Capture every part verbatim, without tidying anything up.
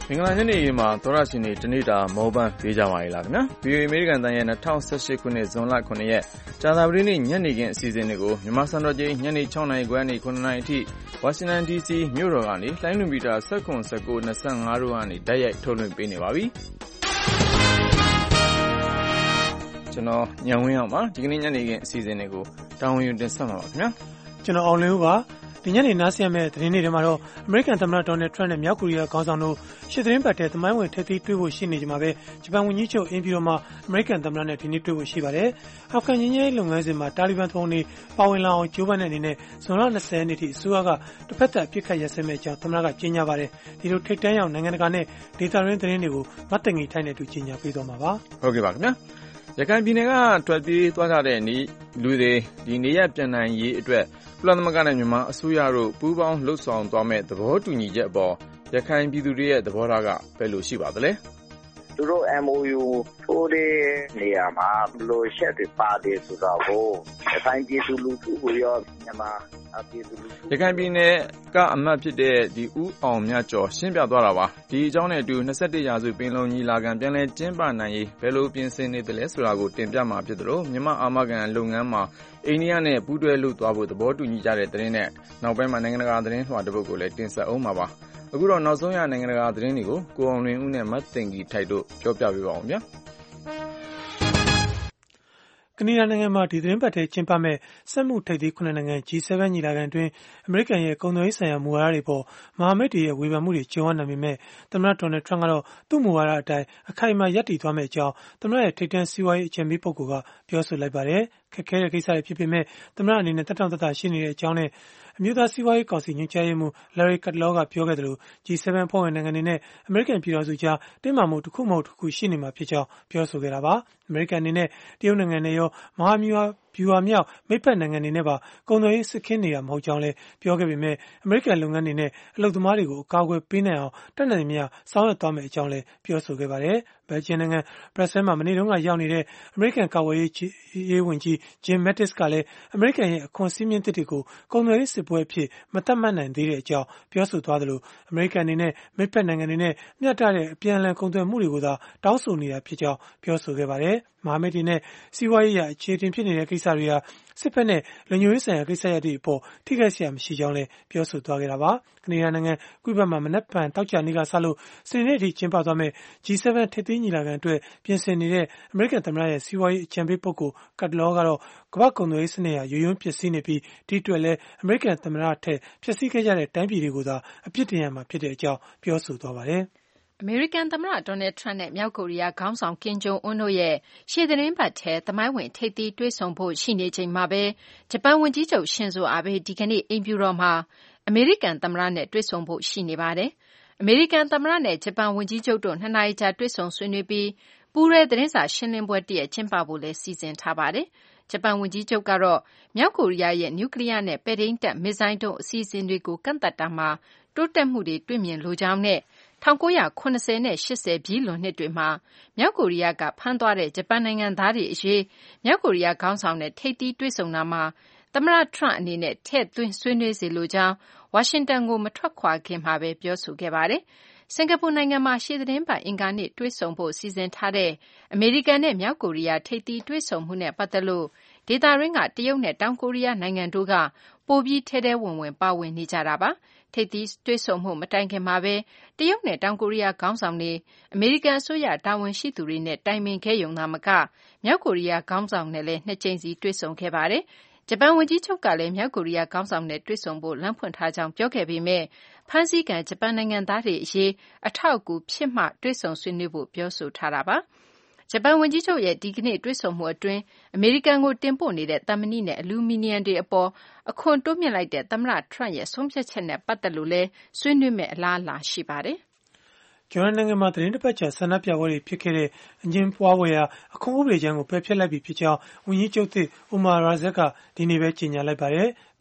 မင်္ဂလာညနေမှာသောရရှင်တွေတနေ့တာမောပန်းပေးကြပါရလားခင်ဗျာ ဗီအိုအေ အမေရိကန်တန်ရဲ့၂၀၁၈ခုနှစ်ဇွန်လခုနှစ်ရက်ကြာသပတေးနေ့ညနေခင်းအစီအစဉ်တွေကိုမြန်မာစံတော်ချိန်ညနေ၆နာရီခွဲကနေခုနှစ်နာရီအထိဝါရှင်တန် ဒီစီမြို့တော်ကနေလိုင်းလွန်မီတာ၁၇ ၁၉ ၂၅တို့ကနေတိုက်ရိုက်ထုတ်လွှင့်ပေးနေပါပြီကျွန်တော်ညံဝင်းအောင်ပါဒီကနေ့ညနေခင်းအစီအစဉ်တွေကိုတာဝန်ယူတင်ဆက်မှာပါခင်ဗျာကျွန်တော်အောင်လင်းဦးပါဒီညနေနားဆင်ရမယ့်သတင်းတွေထဲမှာတော့အမေရိကန်သမ္မတဒေါ်နယ်ထရန့်နဲ့မြောက်ကိုရီးယားခေါင်းဆောင်တို့ရှစ်သတင်းပတ်တဲ့သမိုင်းဝင်ထိပ်သီးတွေ့ဖို့ရှိနေကြမှာပဲဂျပန်ဝန်ကြီးချုပ်အင်ပြည်တော်မှာအမေရိကန်သမ္မတနဲ့ဒီနေ့တွေ့ဖို့ရှိပါတယ်။အာဖဂန်ငြိမ်းချမ်းရေးလုပ်ငန်းစဉ်မှာတာလီဘန်သူပုန်တွေပါဝင်လာအောင်ကြိုးပမ်းတဲ့အနေနဲ့ဇွန်လ၂၀ရက်နေ့ထိအစိုးရကတစ်ဖက်သက်အပစ်ခတ်ရပ်စဲမယ့်အကြောင်းသမ္မတကကြေညာပါတယ်။ဒီလိုထိပ်တန်းရောက်နိုင်ငံတကာနဲ့ဒေသတွင်းသတင်းတွေကိုမတ်တငီထိုင်းနဲ့အတူကြေညာပေးသွားမှာပါ။ဟုတ်ကဲ့ပါခင်ဗျာ။ရခိုင်ပြည်နယ်ကထွက်ပြေးသွားကြတဲ့လူတွေဒီနေရပြန်နိုင်ရေးအတွက်ကုလသမဂ္ဂနဲ့မြန်မာအစိုးရတို့ပူးပေါင်းလှုပ်ဆောင်သွားမဲ့သဘောတူညီချက်အပေါ်ရခိုင်ပြည်သူတွေရဲ့သဘောထားကဘယ်လိုရှိပါသလဲသူတို့ M O U ထိုးတဲ့နေရာမှာဘယ်လိုချက်တွေပါတယ်ဆိုတော့ရခိုင်ပြည်သူလူထုကိုရောမြန်မာပြည်သူလူထုရခိုင်ပြည်နယ်ကအမတ်ဖြစ်တဲ့ဒီဦးအောင်မြတ်ကျော်ရှင်းပြသွားတာပါဒီအကြောင်းနဲ့အတူ၂၁ရာစုပင်လုံညီလာခံပြန်လည်ကျင်းပနိုင်ရေးဘယ်လိုပြင်ဆင်နေသလဲဆိုတာကိုတင်ပြမှာဖြစ်သလိုမြန်မာအာမခံလုပ်ငန်းမှာအိန္ဒိယနဲ့ပူးတွဲလုပ်သွားဖို့သဘောတူညီကြတဲ့သတင်းနဲ့နောက်ပိုင်းမှာနိုင်ငံတကာသတင်းလွှာတစ်ပုဒ်ကိုလည်းတင်ဆက်အောင်ပါပါအခုတော့နောက်ဆုံးရနိုင်ငံတကာသတင်းတွေကိုကိုအောင်လွင်ဦးနဲ့မတ်တင်ကြီးထိုက်တို့ပြောပြပေးပါအောင်ဗျာကနေဒါနိုင်ငံမှာဒီသတင်းပတ်ထဲကျင်းပမဲ့စက်မှုထိပ်သီးခုနှစ်နိုင်ငံ G 7 ညီလာခံအတွင်းအမေရိကန်ရဲ့ကုန်သွယ်ရေးဆိုင်ရာမူဝါဒတွေပေါ်မဟာမိတ်တွေရဲ့ဝေဖန်မှုတွေကြုံရနိုင်ပေမဲ့သမ္မတဒေါ်နယ်ထရန့်ကတော့သူ့မူဝါဒအတိုင်းအခိုင်အမာရပ်တည်သွားမယ့်အကြောင်းသမ္မတရဲ့ထိပ်တန်းစီးပွားရေးအကြံပေးပုဂ္ဂိုလ်ကပြောဆိုလိုက်ပါတယ်ခက်ခဲတဲ့ကိစ္စတွေဖြစ်ပေမဲ့သမ္မတအနေနဲ့တတ်တောင့်တတရှိနေတဲ့အကြောင်းနဲ့အမျိုးသားစီးပွားရေးကောင်စီညွှန်ကြားရေးမှူး Larry Kudlow ကပြောခဲ့တယ်လို့ G 7 ဖွဲ့ဝင်နိုင်ငံတွေနဲ့အမေရိကန်ပြည်ထောင်စုကြားတင်းမာမှုတစ်ခုမဟုတ်တစ်ခုရှိနေမှာဖြစ်ကြောင်းပြောဆိုခဲ့တာပါအမေရိကန်အနေနဲ့တရုတ်နိုင်ငံနဲ့ရောမဟာဗျူဟာဗျူဟာမြောက်မိတ်ဖက်နိုင်ငံတွေနဲ့ပါကုန်သွယ်ရေးစစ်ခင်းနေတာမဟုတ်ကြောင်းလည်းပြောခဲ့ပေမဲ့အမေရိကန်လုပ်ငန်းတွေနဲ့အလုပ်သမားတွေကိုအကာအကွယ်ပေးနိုင်အောင်တတ်နိုင်သမျှဆောင်ရွက်သွားမယ့်အကြောင်းလည်းပြောဆိုခဲ့ပါတယ်ဘယ်လ်ဂျီယံနိုင်ငံဘရက်ဆဲမှာမနေ့တုန်းကရောက်နေတဲ့အမေရိကန်ကာကွယ်ရေးဝန်ကြီး Jim Mattis ကလည်းအမေရိကန်ရဲ့အခွန်စည်းမျဉ်းသစ်တွေကိုကုန်သွယ်ရေးစစ်ပွဲအဖြစ်မသတ်မှတ်နိုင်သေးတဲ့အကြောင်းပြောဆိုသွားသလိုအမေရိကန်အနေနဲ့မိတ်ဖက်နိုင်ငံတွေနဲ့မျှတတဲ့အပြန်အလှန်ကုန်သွယ်မှုတွေကိုသာတောင်းဆိုနေတာဖြစ်ကြောင်းပြောဆိုခဲ့ပါတယ်မဟာမိတ်တွေနဲ့စီးပွားရေးအရအခြေအတင်ဖြစ်နေတဲ့ကိစ္စတွေဟာစစ်ဖက်နဲ့လူမျိုးရေးဆိုင်ရာကိစ္စရပ်တွေအပေါ်ထိခိုက်စရာမရှိကြောင်းလည်းပြောဆိုသွားခဲ့တာပါကနေဒါနိုင်ငံကွေ့ဘက်မှာမနက်ဖြန်တောက်ကြနေ့ကစလို့စနေနေ့အထိကျင်းပသွားမယ့် G 7 ထိပ်သီးညီလာခံအတွက်ပြင်ဆင်နေတဲ့အမေရိကန်သမ္မတရဲ့စီးပွားရေးအကြံပေးပုဂ္ဂိုလ် Kudlow ကတော့ကမ္ဘာ့ကုန်သွယ်ရေးစနစ်ဟာရိုးရိုးပျက်စီးနေပြီးဒီအတွက်လည်းအမေရိကန်သမ္မတထက်ပျက်စီးခဲ့ကြတဲ့တိုင်းပြည်တွေကိုသာအပြစ်တင်ရမှာဖြစ်တဲ့အကြောင်းပြောဆိုသွားပါတယ်အမေရိကန်သမ္မတဒေါ်နယ်ထရန့်နဲ့မြောက်ကိုရီးယားခေါင်းဆောင်ကင်ဂျုံအွန်းတို့ရဲ့ရှေ့သီတင်းပတ်ထဲသမိုင်းဝင်ထိပ်သီးတွေ့ဆုံဖို့ရှိနေချိန်မှာပဲဂျပန်ဝန်ကြီးချုပ်ရှင်ဇိုအာဘေးဒီကနေ့အိမ်ဖြူတော်မှာအမေရိကန်သမ္မတနဲ့တွေ့ဆုံဖို့ရှိနေပါတယ်။အမေရိကန်သမ္မတနဲ့ဂျပန်ဝန်ကြီးချုပ်တို့နှစ်နာရီကြာတွေ့ဆုံဆွေးနွေးပြီးပူးရဲသတင်းစာရှင်းလင်းပွဲတရက်ကျင်းပဖို့လည်းစီစဉ်ထားပါတယ်။ဂျပန်ဝန်ကြီးချုပ်ကတော့မြောက်ကိုရီးယားရဲ့နျူကလ িয়ার နဲ့ပဲ့ထိန်းတပ်မစ်ဇိုင်းဒုံးအစီအစဉ်တွေကိုကန့်သတ်တာမှာတိုးတက်မှုတွေတွေ့မြင်လိုကြောင်းနဲ့၁၉၇၀နဲ့၈၀ပြည့်လွန်နှစ်တွေမှာမြောက်ကိုရီးယားကဖမ်းသွားတဲ့ဂျပန်နိုင်ငံသားတွေအရေးမြောက်ကိုရီးယားခေါင်းဆောင်နဲ့ထိပ်သီးတွေ့ဆုံတာမှာသမ္မတထရန့်အနေနဲ့ထည့်သွင်းဆွေးနွေးစေလိုကြောင်းဝါရှင်တန်ကိုမထွက်ခွာခင်မှာပဲပြောဆိုခဲ့ပါတယ်။စင်ကာပူနိုင်ငံမှာရှေ့သီတင်းပတ်အင်္ဂါနေ့တွေ့ဆုံဖို့စီစဉ်ထားတဲ့အမေရိကန်နဲ့မြောက်ကိုရီးယားထိပ်သီးတွေ့ဆုံမှုနဲ့ပတ်သက်လို့ဒေသတွင်းကတရုတ်နဲ့တောင်ကိုရီးယားနိုင်ငံတို့ကပိုပြီးထဲထဲဝင်ဝင်ပါဝင်နေကြတာပါ။ထိပ်သီးတွေ့ဆုံမှုမတိုင်ခင်မှာပဲတရုတ်နဲ့တောင်ကိုရီးယားခေါင်းဆောင်တွေအမေရိကန်အစိုးရတာဝန်ရှိသူတွေနဲ့တိုင်ပင်ခဲ့ရုံသာမကမြောက်ကိုရီးယားခေါင်းဆောင်နဲ့လည်းနှစ်ကြိမ်စီတွေ့ဆုံခဲ့ပါတယ်။ဂျပန်ဝန်ကြီးချုပ်ကလည်းမြောက်ကိုရီးယားခေါင်းဆောင်နဲ့တွေ့ဆုံဖို့လမ်းဖွင့်ထားကြောင်းပြောခဲ့ပေမဲ့ဖမ်းဆီးခံဂျပန်နိုင်ငံသားတွေအရေးအထောက်အကူဖြစ်မှတွေ့ဆုံဆွေးနွေးဖို့ပြောဆိုထားတာပါ။ဂျပန်ဝန်ကြီးချုပ်ရဲ့ဒီကနေ့တွေ့ဆုံမှုအတွင်းအမေရိကန်ကိုတင်ပို့နေတဲ့သံမဏိနဲ့အလူမီနီယံတွေအပေါ်အခွန်တိုးမြှင့်လိုက်တဲ့သမ္မတထရန့်ရဲ့ဆုံးဖြတ်ချက်နဲ့ပတ်သက်လို့လည်းဆွေးနွေးမယ့်အလားအလာရှိပါတယ်။ဂျော်ဒန်နိုင်ငံမှာသတင်းတစ်ပတ်ကြာဆန္ဒပြပွဲတွေဖြစ်ခဲ့တဲ့အငြင်းပွားဖွယ်ရာအခွန်ဥပဒေကြမ်းကိုပယ်ဖျက်လိုက်ပြီဖြစ်ကြောင်းဝန်ကြီးချုပ်သစ် Omar Razak ကဒီနေ့ပဲကြေညာလိုက်ပါတယ်။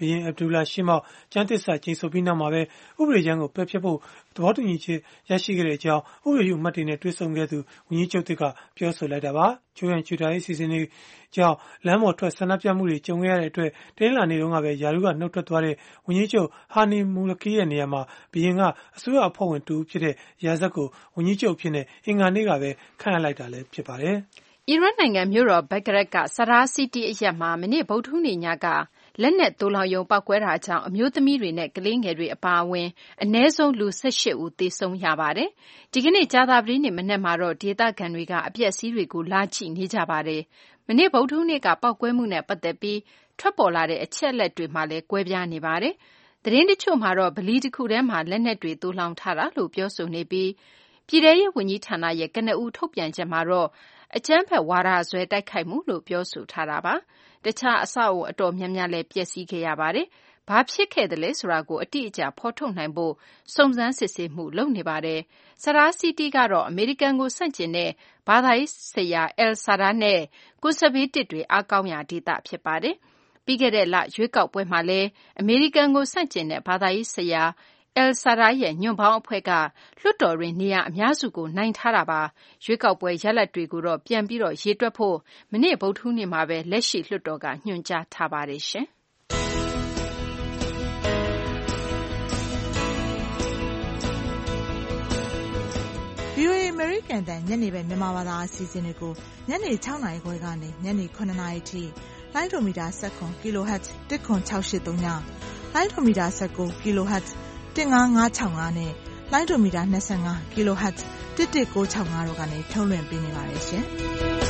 ဘုရင်အဗ်ဒူလာရှေ့မှောက်ကျမ်းသစ္စာကျိန်ဆိုပြီးနောက်မှာပဲဥပဒေကြမ်းကိုပယ်ဖျက်ဖို့သဘောတူညီချက်ရရှိခဲ့တဲ့အကြောင်းဥပဒေပြုအမတ်တွေနဲ့တွေ့ဆုံခဲ့သူဝန်ကြီးချုပ်သစ်ကပြောဆိုလိုက်တာပါ။ချိုးရန်ချူတာရေးစီစဉ်တွေကြောင့်လမ်းပေါ်ထွက်ဆန္ဒပြမှုတွေကြုံခဲ့ရတဲ့အတွက်တင်းလာနေတုန်းကပဲယာရုကနှုတ်ထွက်သွားတဲ့ဝန်ကြီးချုပ်ဟာနီမူလကီရဲ့နေရာမှာဘုရင်ကအစိုးရအဖွဲ့ဝင်တူဖြစ်တဲ့ရာဇတ်ကိုဝန်ကြီးချုပ်ဖြစ်နေအင်္ဂါနေ့ကပဲခန့်အပ်လိုက်တာလည်းဖြစ်ပါတယ်။အီရတ်နိုင်ငံမြို့တော်ဘဂ္ဂဒက်ကဆရာစီတီအရပ်မှာမနေ့ဗုဒ္ဓဟူးနေ့ညကလက်နက်သိုလှောင်ရုံပောက်ကွဲတာကြောင့်အမျိုးသမီးတွေနဲ့ကလေးငယ်တွေအပါအဝင်အနည်းဆုံးလူ၁၈ဦးသေဆုံးရပါတယ်။ဒီကနေ့ကြာသပတေးနေ့မနက်မှာတော့ဒေသခံတွေကအပျက်အစီးတွေကိုလာကြည့်နေကြပါတယ်။မနေ့ဗုဒ္ဓဟူးနေ့ကပောက်ကွဲမှုနဲ့ပတ်သက်ပြီးထွက်ပေါ်လာတဲ့အချက်အလက်တွေမှလည်းကွဲပြားနေပါတယ်။သတင်းတချို့မှာတော့ဗလီတစ်ခုထဲမှာလက်နက်တွေသိုလှောင်ထားတာလို့ပြောဆိုနေပြီးပြည်ထရေးဝန်ကြီးဌာနရဲ့ကနဦးထုတ်ပြန်ချက်မှာတော့အကြမ်းဖက်ဝါဒစွဲတိုက်ခိုက်မှုလို့ပြောဆိုထားတာပါ။တခြားအဆောက်အအုံအတော်များများလည်းပျက်စီးခဲ့ရပါတယ်။ဘာဖြစ်ခဲ့တယ်လဲဆိုတာကိုအတိအကျဖော်ထုတ်နိုင်ဖို့စုံစမ်းစစ်ဆေးမှုလုပ်နေပါတယ်။ဆရာစီတီကတော့အမေရိကန်ကိုဆန့်ကျင်တဲ့ဘာသာရေးဆရာအယ်ဆာဒါနဲ့ကွန်ဆာဗေးတစ်တွေအားကောင်းရာဒေသဖြစ်ပါတယ်။ပြီးခဲ့တဲ့လရွေးကောက်ပွဲမှာလည်းအမေရိကန်ကိုဆန့်ကျင်တဲ့ဘာသာရေးဆရာအယ်ဆာဒါရဲ့ညွန့်ပေါင်းအဖွဲ့ကလွှတ်တော်တွင်နေရာအများစုကိုနိုင်ထားတာပါ။ရွေးကောက်ပွဲရလဒ်တွေကိုတော့ပြန်ပြီးတော့ရေတွက်ဖို့မနေ့ဗုဒ္ဓဟူးနေ့မှာပဲလက်ရှိလွှတ်တော်ကညွှန်ကြားထားပါတယ်ရှင်။ဗွီအိုအေ American တန်ညနေပဲမြန်မာဘာသာအစီအစဉ်တွေကိုညနေ၆နာရီခွဲကနေညနေ၇နာရီထိလိုင်းဒိုမီတာ၁၇ kHz တစ်ခွန်၆၈၃ညလိုင်းဒိုမီတာ၁၉ kHz တစ်ငါးငါး၆၅နဲ့လိုင်းဒိုမီတာ၂၅ kHz တစ်တစ်၉၆၅တို့ကနေထုတ်လွှင့်ပေးနေပါတယ်ရှင်။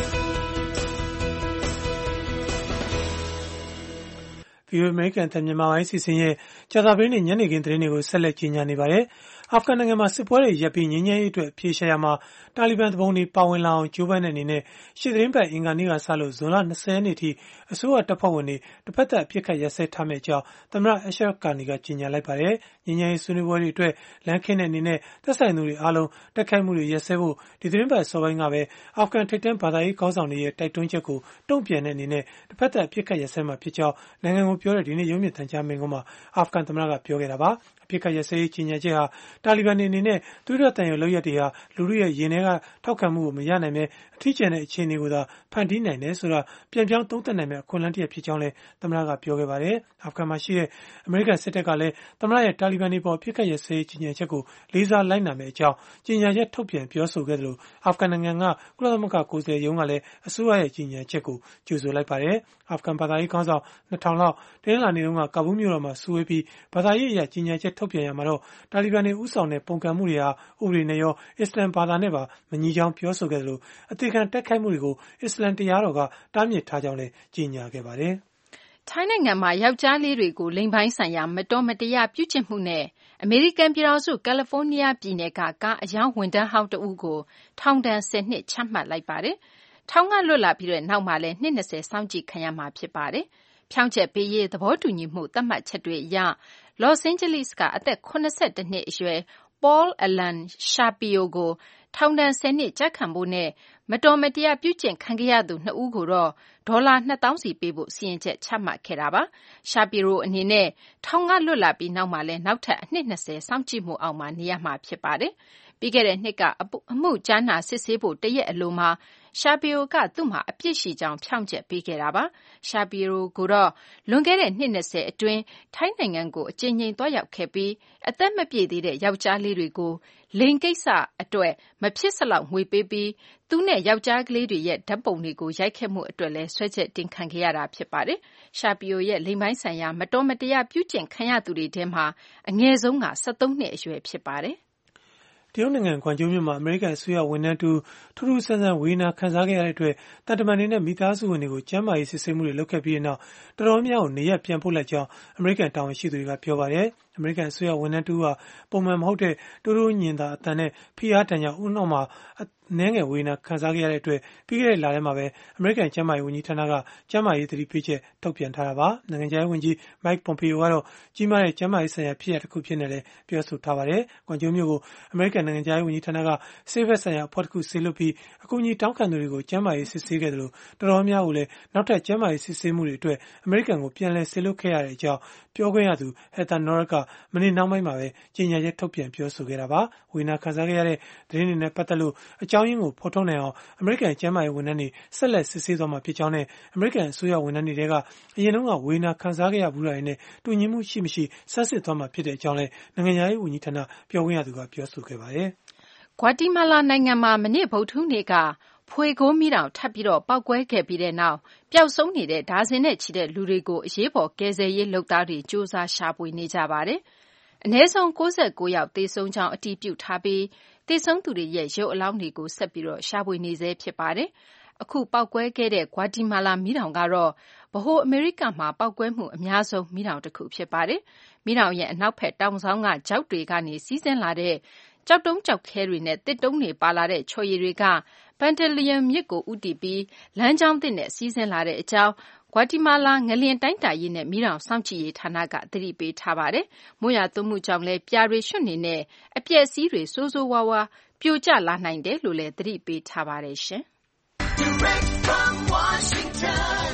ဗွီအိုအေ American တန်မြန်မာပိုင်းစီစဉ်ရဲ့ကြာသပတေးနေ့ညနေခင်းသတင်းတွေကိုဆက်လက်ကြီးညာနေပါတယ်။အာဖဂန်နိုင်ငံမှာစစ်ပွဲတွေရပ်ပြီးငြိမ်းချမ်းရေးအတွက်အဖြေရှာရမှာတာလီဘန်သူပုန်တွေပါဝင်လာအောင်ကြိုးပမ်းတဲ့အနေနဲ့ရှေ့သတင်းပတ်အင်္ဂါနေ့ကစလို့ဇွန်လ၂၀ရက်နေ့ထိအစိုးရတပ်ဖွဲ့ဝင်တွေတစ်ဖက်သက်အပြစ်ခတ်ရပ်စဲထားမယ့်အကြောင်းသမ္မတအရှရဖ်ဂါနီကကြေညာလိုက်ပါတယ်။ငြိမ်းချမ်းရေးဆွေးနွေးပွဲတွေအတွက်လမ်းခင်းတဲ့အနေနဲ့သက်ဆိုင်သူတွေအားလုံးတိုက်ခိုက်မှုတွေရပ်စဲဖို့ဒီသတင်းပတ်စောပိုင်းကပဲအာဖဂန်ထိပ်တန်းဘာသာရေးခေါင်းဆောင်တွေရဲ့တိုက်တွန်းချက်ကိုတုံ့ပြန်တဲ့အနေနဲ့တစ်ဖက်သက်အပြစ်ခတ်ရပ်စဲမှာဖြစ်ကြောင်းနိုင်ငံကိုပြောတဲ့ဒီနေ့ရုံးမြင့်သံကြားမိန့်ခွန်းမှာအာဖဂန်သမ္မတကပြောခဲ့တာပါ။အပြစ်ခတ်ရပ်စဲရေးကြေညာချက်ဟာတာလီဘန်တွေအနေနဲ့သူတို့တန်ရုံလုပ်ရက်တွေဟာလူထုရဲ့ရင်ထဲကထောက်ခံမှုကိုမရနိုင်ပဲအထီးကျန်တဲ့အခြေအနေကိုသာဖန်တီးနိုင်တယ်ဆိုတာပြန်ပြောင်းသုံးသပ်နိုင်မယ့်အခွင့်အလမ်းတစ်ရပ်ဖြစ်ကြောင်းလည်းသမ္မတကပြောခဲ့ပါတယ်။အာဖဂန်မှာရှိတဲ့အမေရိကန်စစ်တပ်ကလည်းသမ္မတရဲ့တာလီဘန်တွေပေါ်အပြစ်ခတ်ရပ်စဲရေးကြေညာချက်ကိုလေးစားလိုက်နာမယ့်အကြောင်းကြေညာချက်ထုတ်ပြန်ပြောဆိုခဲ့တယ်လို့အာဖဂန်နိုင်ငံကကုလသမဂ္ဂကိုယ်စားလှယ်ရုံးကလည်းအစိုးရရဲ့ကြေညာချက်ကိုကြိုဆိုလိုက်ပါတယ်။အာဖဂန်ဘာသာရေးခေါင်းဆောင်နှစ်ထောင်လောက်တင်းလာနေတုန်းကကာဘူးမြို့တော်မှာစုဝေးပြီးဘာသာရေးအရာကြေညာချက်ထုတ်ပြန်ရမှာတော့တာလီဘန်တွေဥဆောင်တဲ့ပုံကံမှုတွေဟာဥပဒေနဲ့ရောအစ္စလမ်ဘာသာနဲ့ပါမညီကြောင်းပြောဆိုခဲ့တယ်လို့အသေးခံတိုက်ခိုက်မှုတွေကိုအစ္စလမ်တရားတော်ကတားမြစ်ထားကြောင်းလည်းကြေညာခဲ့ပါတယ်။ထိုင်းနိုင်ငံမှာယောက်ျားလေးတွေကိုလိင်ပိုင်းဆိုင်ရာမတော်မတရားပြုကျင့်မှုနဲ့အမေရိကန်ပြည်ထောင်စုကယ်လီဖိုးနီးယားပြည်နယ်ကကားအရောင်းဝန်ထမ်းဟောင်းတဦးကိုထောင်ဒဏ်၁၀နှစ်ချမှတ်လိုက်ပါတယ်။ထောင်ကလွတ်လာပြီးတဲ့နောက်မှာလည်းနှစ်၂၀စောင့်ကြည့်ခံရမှာဖြစ်ပါတယ်။ဖြောင့်ချက်ပေးရေးသဘောတူညီမှုသတ်မှတ်ချက်တွေအရလော့စ်အိန်ဂျလိစ်ကအသက်၇၁နှစ်အရွယ်Paul Allen Shapiro ကိုထောင်ဒဏ်၁၀နှစ်ကျခံဖို့နဲ့မတော်မတရားပြုကျင့်ခံခဲ့ရသူနှစ်ဦးကိုတော့ဒေါ်လာနှစ်သောင်းစီပေးဖို့စီရင်ချက်ချမှတ်ခဲ့တာပါ။ Shapiro အနေနဲ့ထောင်ကလွတ်လာပြီးနောက်မှာလည်းနောက်ထပ်အနှစ်၂၀စောင့်ကြည့်မှုအောက်မှာနေရမှာဖြစ်ပါတယ်။ပြီးခဲ့တဲ့နှစ်ကအမှုကြားနာစစ်ဆေးဖို့တရက်အလိုမှာShapiro ကသူ့မှာအပြစ်ရှိကြောင်းဖြောင့်ချက်ပေးခဲ့တာပါ။ Shapiro ကိုတော့လွန်ခဲ့တဲ့နှစ်၂၀အတွင်းထိုင်းနိုင်ငံကိုအကြိမ်ကြိမ်သွားရောက်ခဲ့ပြီးအသက်မပြည့်သေးတဲ့ယောက်ျားလေးတွေကိုလိင်ကိစ္စအတွက်မဖြစ်စလောက်ငွေပေးပြီးသူနဲ့ယောက်ျားကလေးတွေရဲ့ဓာတ်ပုံတွေကိုရိုက်ခဲ့မှုအတွက်လည်းဆွဲချက်တင်ခံခဲ့ရတာဖြစ်ပါတယ်။ Shapiro ရဲ့လိင်ပိုင်းဆိုင်ရာမတော်မတရားပြုကျင့်ခံရသူတွေထဲမှာအငယ်ဆုံးက၁၃နှစ်အရွယ်ဖြစ်ပါတယ်။တရုတ်နိုင်ငံကွမ်ကျိုးမြို့မှာအမေရိကန်အစိုးရဝန်ထမ်းတူထူးထူးဆန်းဆန်းဝေဒနာခံစားခဲ့ရတဲ့အတွက်တန်တမန်တွေနဲ့မိသားစုဝင်တွေကိုကျန်းမာရေးစစ်ဆေးမှုတွေလုပ်ခဲ့ပြီးနောက်တော်တော်များများကိုနေရပ်ပြန်ပို့လိုက်ကြောင်းအမေရိကန်တာဝန်ရှိသူတွေကပြောပါတယ်။အမေရိကန်အစိုးရဝန်ထမ်းတူဟာပုံမှန်မဟုတ်တဲ့တိုးတိုးညင်သာအတန်နဲ့ဖိအားတန်ကြောင့်ဦးနှောက်မှာနည်းငယ်ဝေဒနာခံစားခဲ့ရတဲ့အတွက်ပြီးခဲ့တဲ့လထဲမှာပဲအမေရိကန်ကျန်းမာရေးဝန်ကြီးဌာနကကျန်းမာရေးသတိပေးချက်ထုတ်ပြန်ထားတာပါ။နိုင်ငံခြားရေးဝန်ကြီး Mike Pompeo ကတော့ကြီးမားတဲ့ကျန်းမာရေးဆိုင်ရာဖြစ်ရပ်တစ်ခုဖြစ်နေတယ်ပြောဆိုထားပါတယ်။ကွန်ကျိုးမျိုးကိုအမေရိကန်နိုင်ငံခြားရေးဝန်ကြီးဌာနကဆေးဘက်ဆိုင်ရာအဖွဲ့တစ်ခုဆေးလွတ်ပြီးအကူအညီတောင်းခံသူတွေကိုကျန်းမာရေးစစ်ဆေးခဲ့တယ်လို့တော်တော်များကိုလည်းနောက်ထပ်ကျန်းမာရေးစစ်ဆေးမှုတွေအတွက်အမေရိကန်ကိုပြန်လည်ဆေးလွတ်ခဲ့ရတဲ့အကြောင်းပြောခွင့်ရသူ Heather Nauert ကမနေ့နောက်ပိုင်းမှာပဲကြေညာချက်ထုတ်ပြန်ပြောဆိုခဲ့တာပါ။ဝေဒနာခံစားခဲ့ရတဲ့သတင်းတွေနဲ့ပတ်သက်လို့အကြောင်းရင်းကိုဖော်ထုတ်နိုင်အောင်အမေရိကန်ကျန်းမာရေးဝန်ထမ်းတွေဆက်လက်စစ်ဆေးသွားမှာဖြစ်ကြောင်းနဲ့အမေရိကန်အစိုးရဝန်ထမ်းတွေကအရင်တုန်းကဝေဒနာခံစားခဲ့ရဘူးတာတွေနဲ့တူညီမှုရှိမရှိဆန်းစစ်သွားမှာဖြစ်တဲ့အကြောင်းလည်းနိုင်ငံခြားရေးဝန်ကြီးဌာနပြောခွင့်ရသူကပြောဆိုခဲ့ပါတယ်။ဂွါတီမာလာနိုင်ငံမှာမနေ့ဗုဒ္ဓဟူးနေ့ကဖွေကိုမီးတောင်ထပ်ပြီးတော့ပောက်ကွဲခဲ့ပြီးတဲ့နောက်ပျောက်ဆုံးနေတဲ့ဒါဇင်နဲ့ချီတဲ့လူတွေကိုအရေးပေါ်ကယ်ဆယ်ရေးလုပ်သားတွေစူးစမ်းရှာဖွေနေကြပါတယ်။အနည်းဆုံး၉၉ယောက်သေဆုံးကြောင်းအတည်ပြုထားပြီးသေဆုံးသူတွေရဲ့ရုပ်အလောင်းတွေကိုဆက်ပြီးတော့ရှာဖွေနေဆဲဖြစ်ပါတယ်။အခုပောက်ကွဲခဲ့တဲ့ဂွါတီမာလာမီးတောင်ကတော့ဗဟိုအမေရိကမှာပောက်ကွဲမှုအများဆုံးမီးတောင်တစ်ခုဖြစ်ပါတယ်။မီးတောင်ရဲ့အနောက်ဘက်တောင်ဆောင်ကကျောက်တွေကနေစီးဆင်းလာတဲ့ကျောက်တုံးကျောက်ခဲတွေနဲ့တစ်တုံးတွေပါလာတဲ့ချော်ရည်တွေကပန်တလီယမ်မြစ်ကိုဥတီပြီးလမ်းကြောင်းသစ်နဲ့စီးဆင်းလာတဲ့အကြောင်းဂွါတီမာလာငလျင်တိုင်းတာရေးနဲ့မီးတောင်စောင့်ကြည့်ရေးဌာနကသတိပေးထားပါတယ်။မိုးရွာသွန်းမှုကြောင့်လည်းပြာတွေရွှွတ်နေနဲ့အပျက်အစီးတွေစိုးစိုးဝါးဝါးပြိုကျလာနိုင်တယ်လို့လည်းသတိပေးထားပါတယ်ရှင်။ Direct from Washington,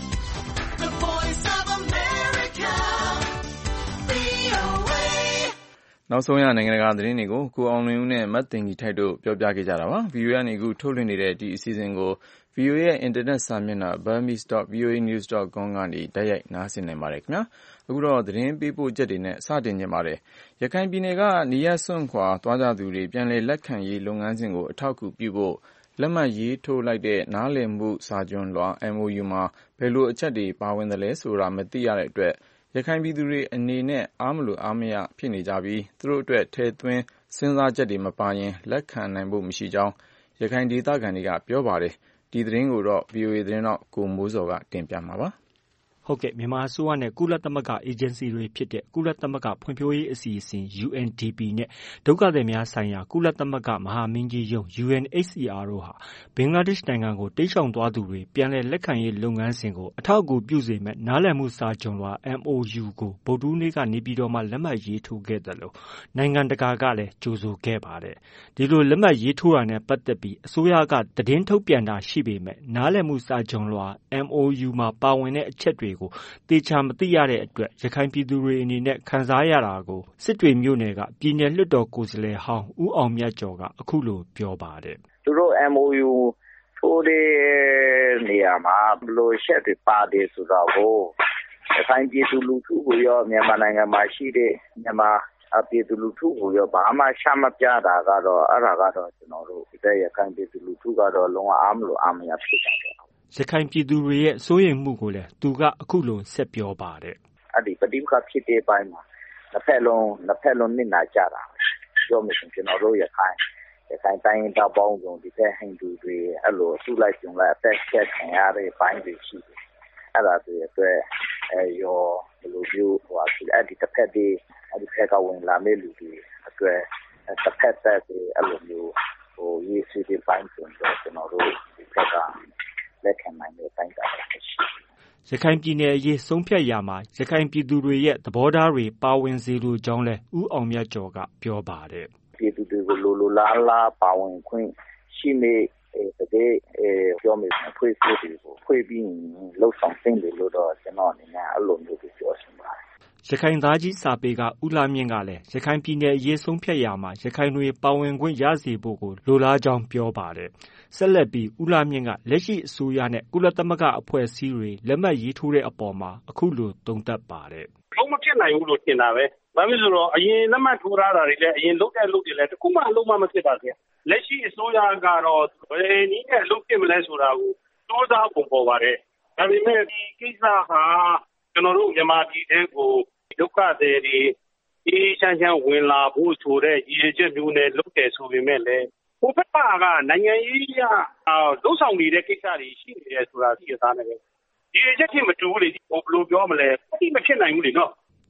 the Voice of America, ဗွီအိုအေနောက်ဆုံးရနိုင်ငံတကာသတင်းတွေကိုကိုအောင်လွင်ဦးနဲ့မတ်တင်ကြီးထိုက်တို့ပြောပြခဲ့ကြတာပါ။ ဗီအိုအေကနေအခုထုတ်လွှင့်နေတဲ့ဒီအစီအစဉ်ကို ဗီအိုအေရဲ့အင်တာနက်စာမျက်နှာ burmese dot v o a news dot com ကနေတိုက်ရိုက်နားဆင်နိုင်ပါတယ်ခင်ဗျာ။အခုတော့သတင်းပေးပို့ချက်တွေနဲ့စတင်ကြပါတယ်။ရခိုင်ပြည်နယ်ကနေရပ်စွန့်ခွာသွားကြသူတွေပြန်လည်လက်ခံရေးလုပ်ငန်းစဉ်ကိုအထောက်အကူပြုဖို့လက်မှတ်ရေးထိုးလိုက်တဲ့နားလည်မှုစာချွန်လွှာ M O U မှာဘယ်လိုအချက်တွေပါဝင်သလဲဆိုတာမသိရတဲ့အတွက်ရခိုင်ပြည်သူတွေအနေနဲ့အားမလိုအားမရဖြစ်နေကြပြီးသူတို့အတွက်ထည့်သွင်းစဉ်းစားချက်တွေမပါရင်လက်ခံနိုင်ဖို့မရှိကြောင်းရခိုင်ဒေသခံတွေကပြောပါတယ်။ဒီသတင်းကိုတော့ ဗီအိုအေ သတင်းထောက်ကိုမိုးစောကတင်ပြမှာပါ။ဟုတ်ကဲ့မြန်မာအစိုးရနဲ့ကုလသမဂ္ဂအေဂျင်စီတွေဖြစ်တဲ့ကုလသမဂ္ဂဖွံ့ဖြိုးရေးအစီအစဉ် U N D P နဲ့ဒုက္ခသည်များဆိုင်ရာကုလသမဂ္ဂမဟာမင်းကြီးရုံး U N H C R တို့ဟာဘင်္ဂလားဒေ့ရှ်နိုင်ငံကိုတိမ်းရှောင်သွားသူတွေပြန်လည်လက်ခံရေးလုပ်ငန်းစဉ်ကိုအထောက်အကူပြုစေမဲ့နားလည်မှုစာချွန်လွှာ M O U ကိုဗုဒ္ဓဟူးနေ့ကနေပြည်တော်မှာလက်မှတ်ရေးထိုးခဲ့တယ်လို့နိုင်ငံတကာကလည်းကြိုဆိုခဲ့ပါတယ်။ဒီလိုလက်မှတ်ရေးထိုးတာနဲ့ပတ်သက်ပြီးအစိုးရကသတင်းထုတ်ပြန်တာရှိပေမဲ့နားလည်မှုစာချွန်လွှာ M O U မှာပါဝင်တဲ့အချက်တွေကိုသေချာမသိရတဲ့အတွက်ရခိုင်ပြည်သူတွေအနေနဲ့ခံစားရတာကိုစစ်တွေမြို့နယ်ကပြည်နယ်လွှတ်တော်ကိုယ်စားလှယ်ဟောင်းဦးအောင်မြတ်ကျော်ကအခုလိုပြောပါတယ်။သူတို့ M O U ထိုးတဲ့နေရာမှာဘယ်လိုချက်တွေပါတယ်ဆိုတော့ရခိုင်ပြည်သူလူထုကိုရောမြန်မာနိုင်ငံမှာရှိတဲ့မြန်မာပြည်သူလူထုကိုရောဘာမှရှမပြတာကတော့အဲ့ဒါကတော့ကျွန်တော်တို့ဒီရခိုင်ပြည်သူလူထုကတော့လုံးဝအားမလို့အားမရဖြစ်ကြတယ်ရခိုင်ပြည်သူတွေရဲ့စိုးရိမ်မှုကိုလည်းသူကအခုလိုဆက်ပြောပါတယ်။အဲ့ဒီပဋိပက္ခဖြစ်တဲ့ပိုင်းမှာတစ်ဖက်လုံးတစ်ဖက်လုံးနစ်နာကြတာပြောမှဆိုကျွန်တော်တို့ရခိုင်ရခိုင်တိုင်းတောက်ပေါင်းစုံဒီဖက်ဟိန္ဒူတွေအဲ့လိုအစုလိုက်ကျုံလိုက်အသက်ဆက်ခံရတဲ့ပိုင်းတွေရှိတယ်။အဲ့ဒါတွေအတွက်အဲရောဘယ်လိုမျိုးဟိုအဲ့ဒီတစ်ဖက်ဒီအဲ့ဒီဖက်ကဝင်လာမဲ့လူတွေအတွက်တစ်ဖက်သက်အဲ့လိုမျိုးဟိုရေးစီတဲ့ပိုင်းဆိုတော့ကျွန်တော်တို့ဒီဖက်ကလက်ခံနိုင်တဲ့တိုင်းတာရှိရခိုင်ပြည်နယ်အရေးဆုံးဖြတ်ရာမှာရခိုင်ပြည်သူတွေရဲ့သဘောထားတွေပါဝင်စေလိုကြောင်းလဲဦးအောင်မြတ်ကျော်ကပြောပါတယ်ပြည်သူတွေကိုလိုလိုလားလားပါဝင်ခွင့်ရှိနေတကယ်ပြောမယ်ဖွဲ့စည်းတွေကိုဖွဲ့ပြီးလှုပ်ဆောင်သင့်တယ်လို့တော့ကျွန်တော်အနေနဲ့အဲ့လိုမျိုးပြောချင်ပါတယ်ရခိုင်သားကြီးစာပေကဦးလာမြင့်ကလည်းရခိုင်ပြည်နယ်အရေးဆုံးဖြတ်ရာမှာရခိုင်တွေပါဝင်ခွင့်ရစေဖို့ကိုလိုလားကြောင်းပြောပါတယ်။ဆက်လက်ပြီးဦးလာမြင့်ကလက်ရှိအစိုးရနဲ့ကုလသမဂ္ဂအဖွဲ့အစည်းတွေလက်မှတ်ရေးထိုးတဲ့အပေါ်မှာအခုလိုသုံးသပ်ပါတယ်။လုံးမဖြစ်နိုင်ဘူးလို့ထင်တာပဲ။ဘာဖြစ်လို့လဲဆိုတော့အရင်လက်မှတ်ထိုးထားတာတွေလည်းအရင်လုပ်တဲ့လုပ်တွေလည်းတခုမှလုံးမမဖြစ်ပါစေ။လက်ရှိအစိုးရကတော့ဘယ်နည်းနဲ့လုပ်ဖြစ်မလဲဆိုတာကိုစူးစမ်းပုံပေါ်ပါတယ်။ဒါပေမဲ့ဒီကိစ္စဟာကျွန်တော်တို့မြန်မာပြည်ထဲကိုဒုက္ခသည်တွေအေးချမ်းချမ်းဝင်လာဖို့ဆိုတဲ့ရည်ရွယ်ချက်မျိုးနဲ့လုပ်တယ်ဆိုပေမဲ့လည်းဟိုဘက်ကကနိုင်ငံရေးရလုံဆောင်နေတဲ့ကိစ္စတွေရှိနေတယ်ဆိုတာသိရသားနဲ့ပဲရည်ရွယ်ချက်ချင်းမတူဘူးလေဟိုဘယ်လိုပြောမလဲအတိမဖြစ်နိုင်ဘူးလေနော်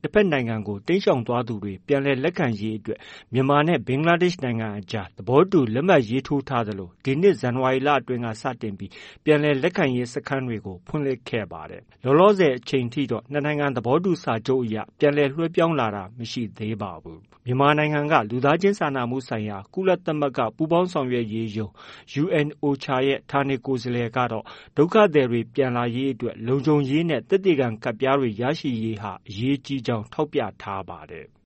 တစ်ဖက်နိုင်ငံကိုတိမ်းရှောင်သွားသူတွေပြန်လည်လက်ခံရေးအတွက်မြန်မာနဲ့ဘင်္ဂလားဒေ့ရှ်နိုင်ငံအကြားသဘောတူလက်မှတ်ရေးထိုးထားသလိုဒီနှစ်ဇန်နဝါရီလအတွင်းကစတင်ပြီးပြန်လည်လက်ခံရေးစခန်းတွေကိုဖွင့်လှစ်ခဲ့ပါတယ်။လောလောဆယ်အချိန်ထိတော့နှစ်နိုင်ငံသဘောတူစာချုပ်အရပြန်လည်လွှဲပြောင်းလာတာမရှိသေးပါဘူး။မြန်မာနိုင်ငံကလူသားချင်းစာနာမှုဆိုင်ရာကုလသမဂ္ဂပူးပေါင်းဆောင်ရွက်ရေးရုံး ယူအန် အိုချာ ရဲ့ဌာနေကိုယ်စားလှယ်ကတော့ဒုက္ခသည်တွေပြန်လာရေးအတွက်လုံခြုံရေးနဲ့သက်သေခံကဒ်ပြားတွေရရှိရေးဟာအရေးကြီးကြောင်းထောက်ပြထားပါတယ်။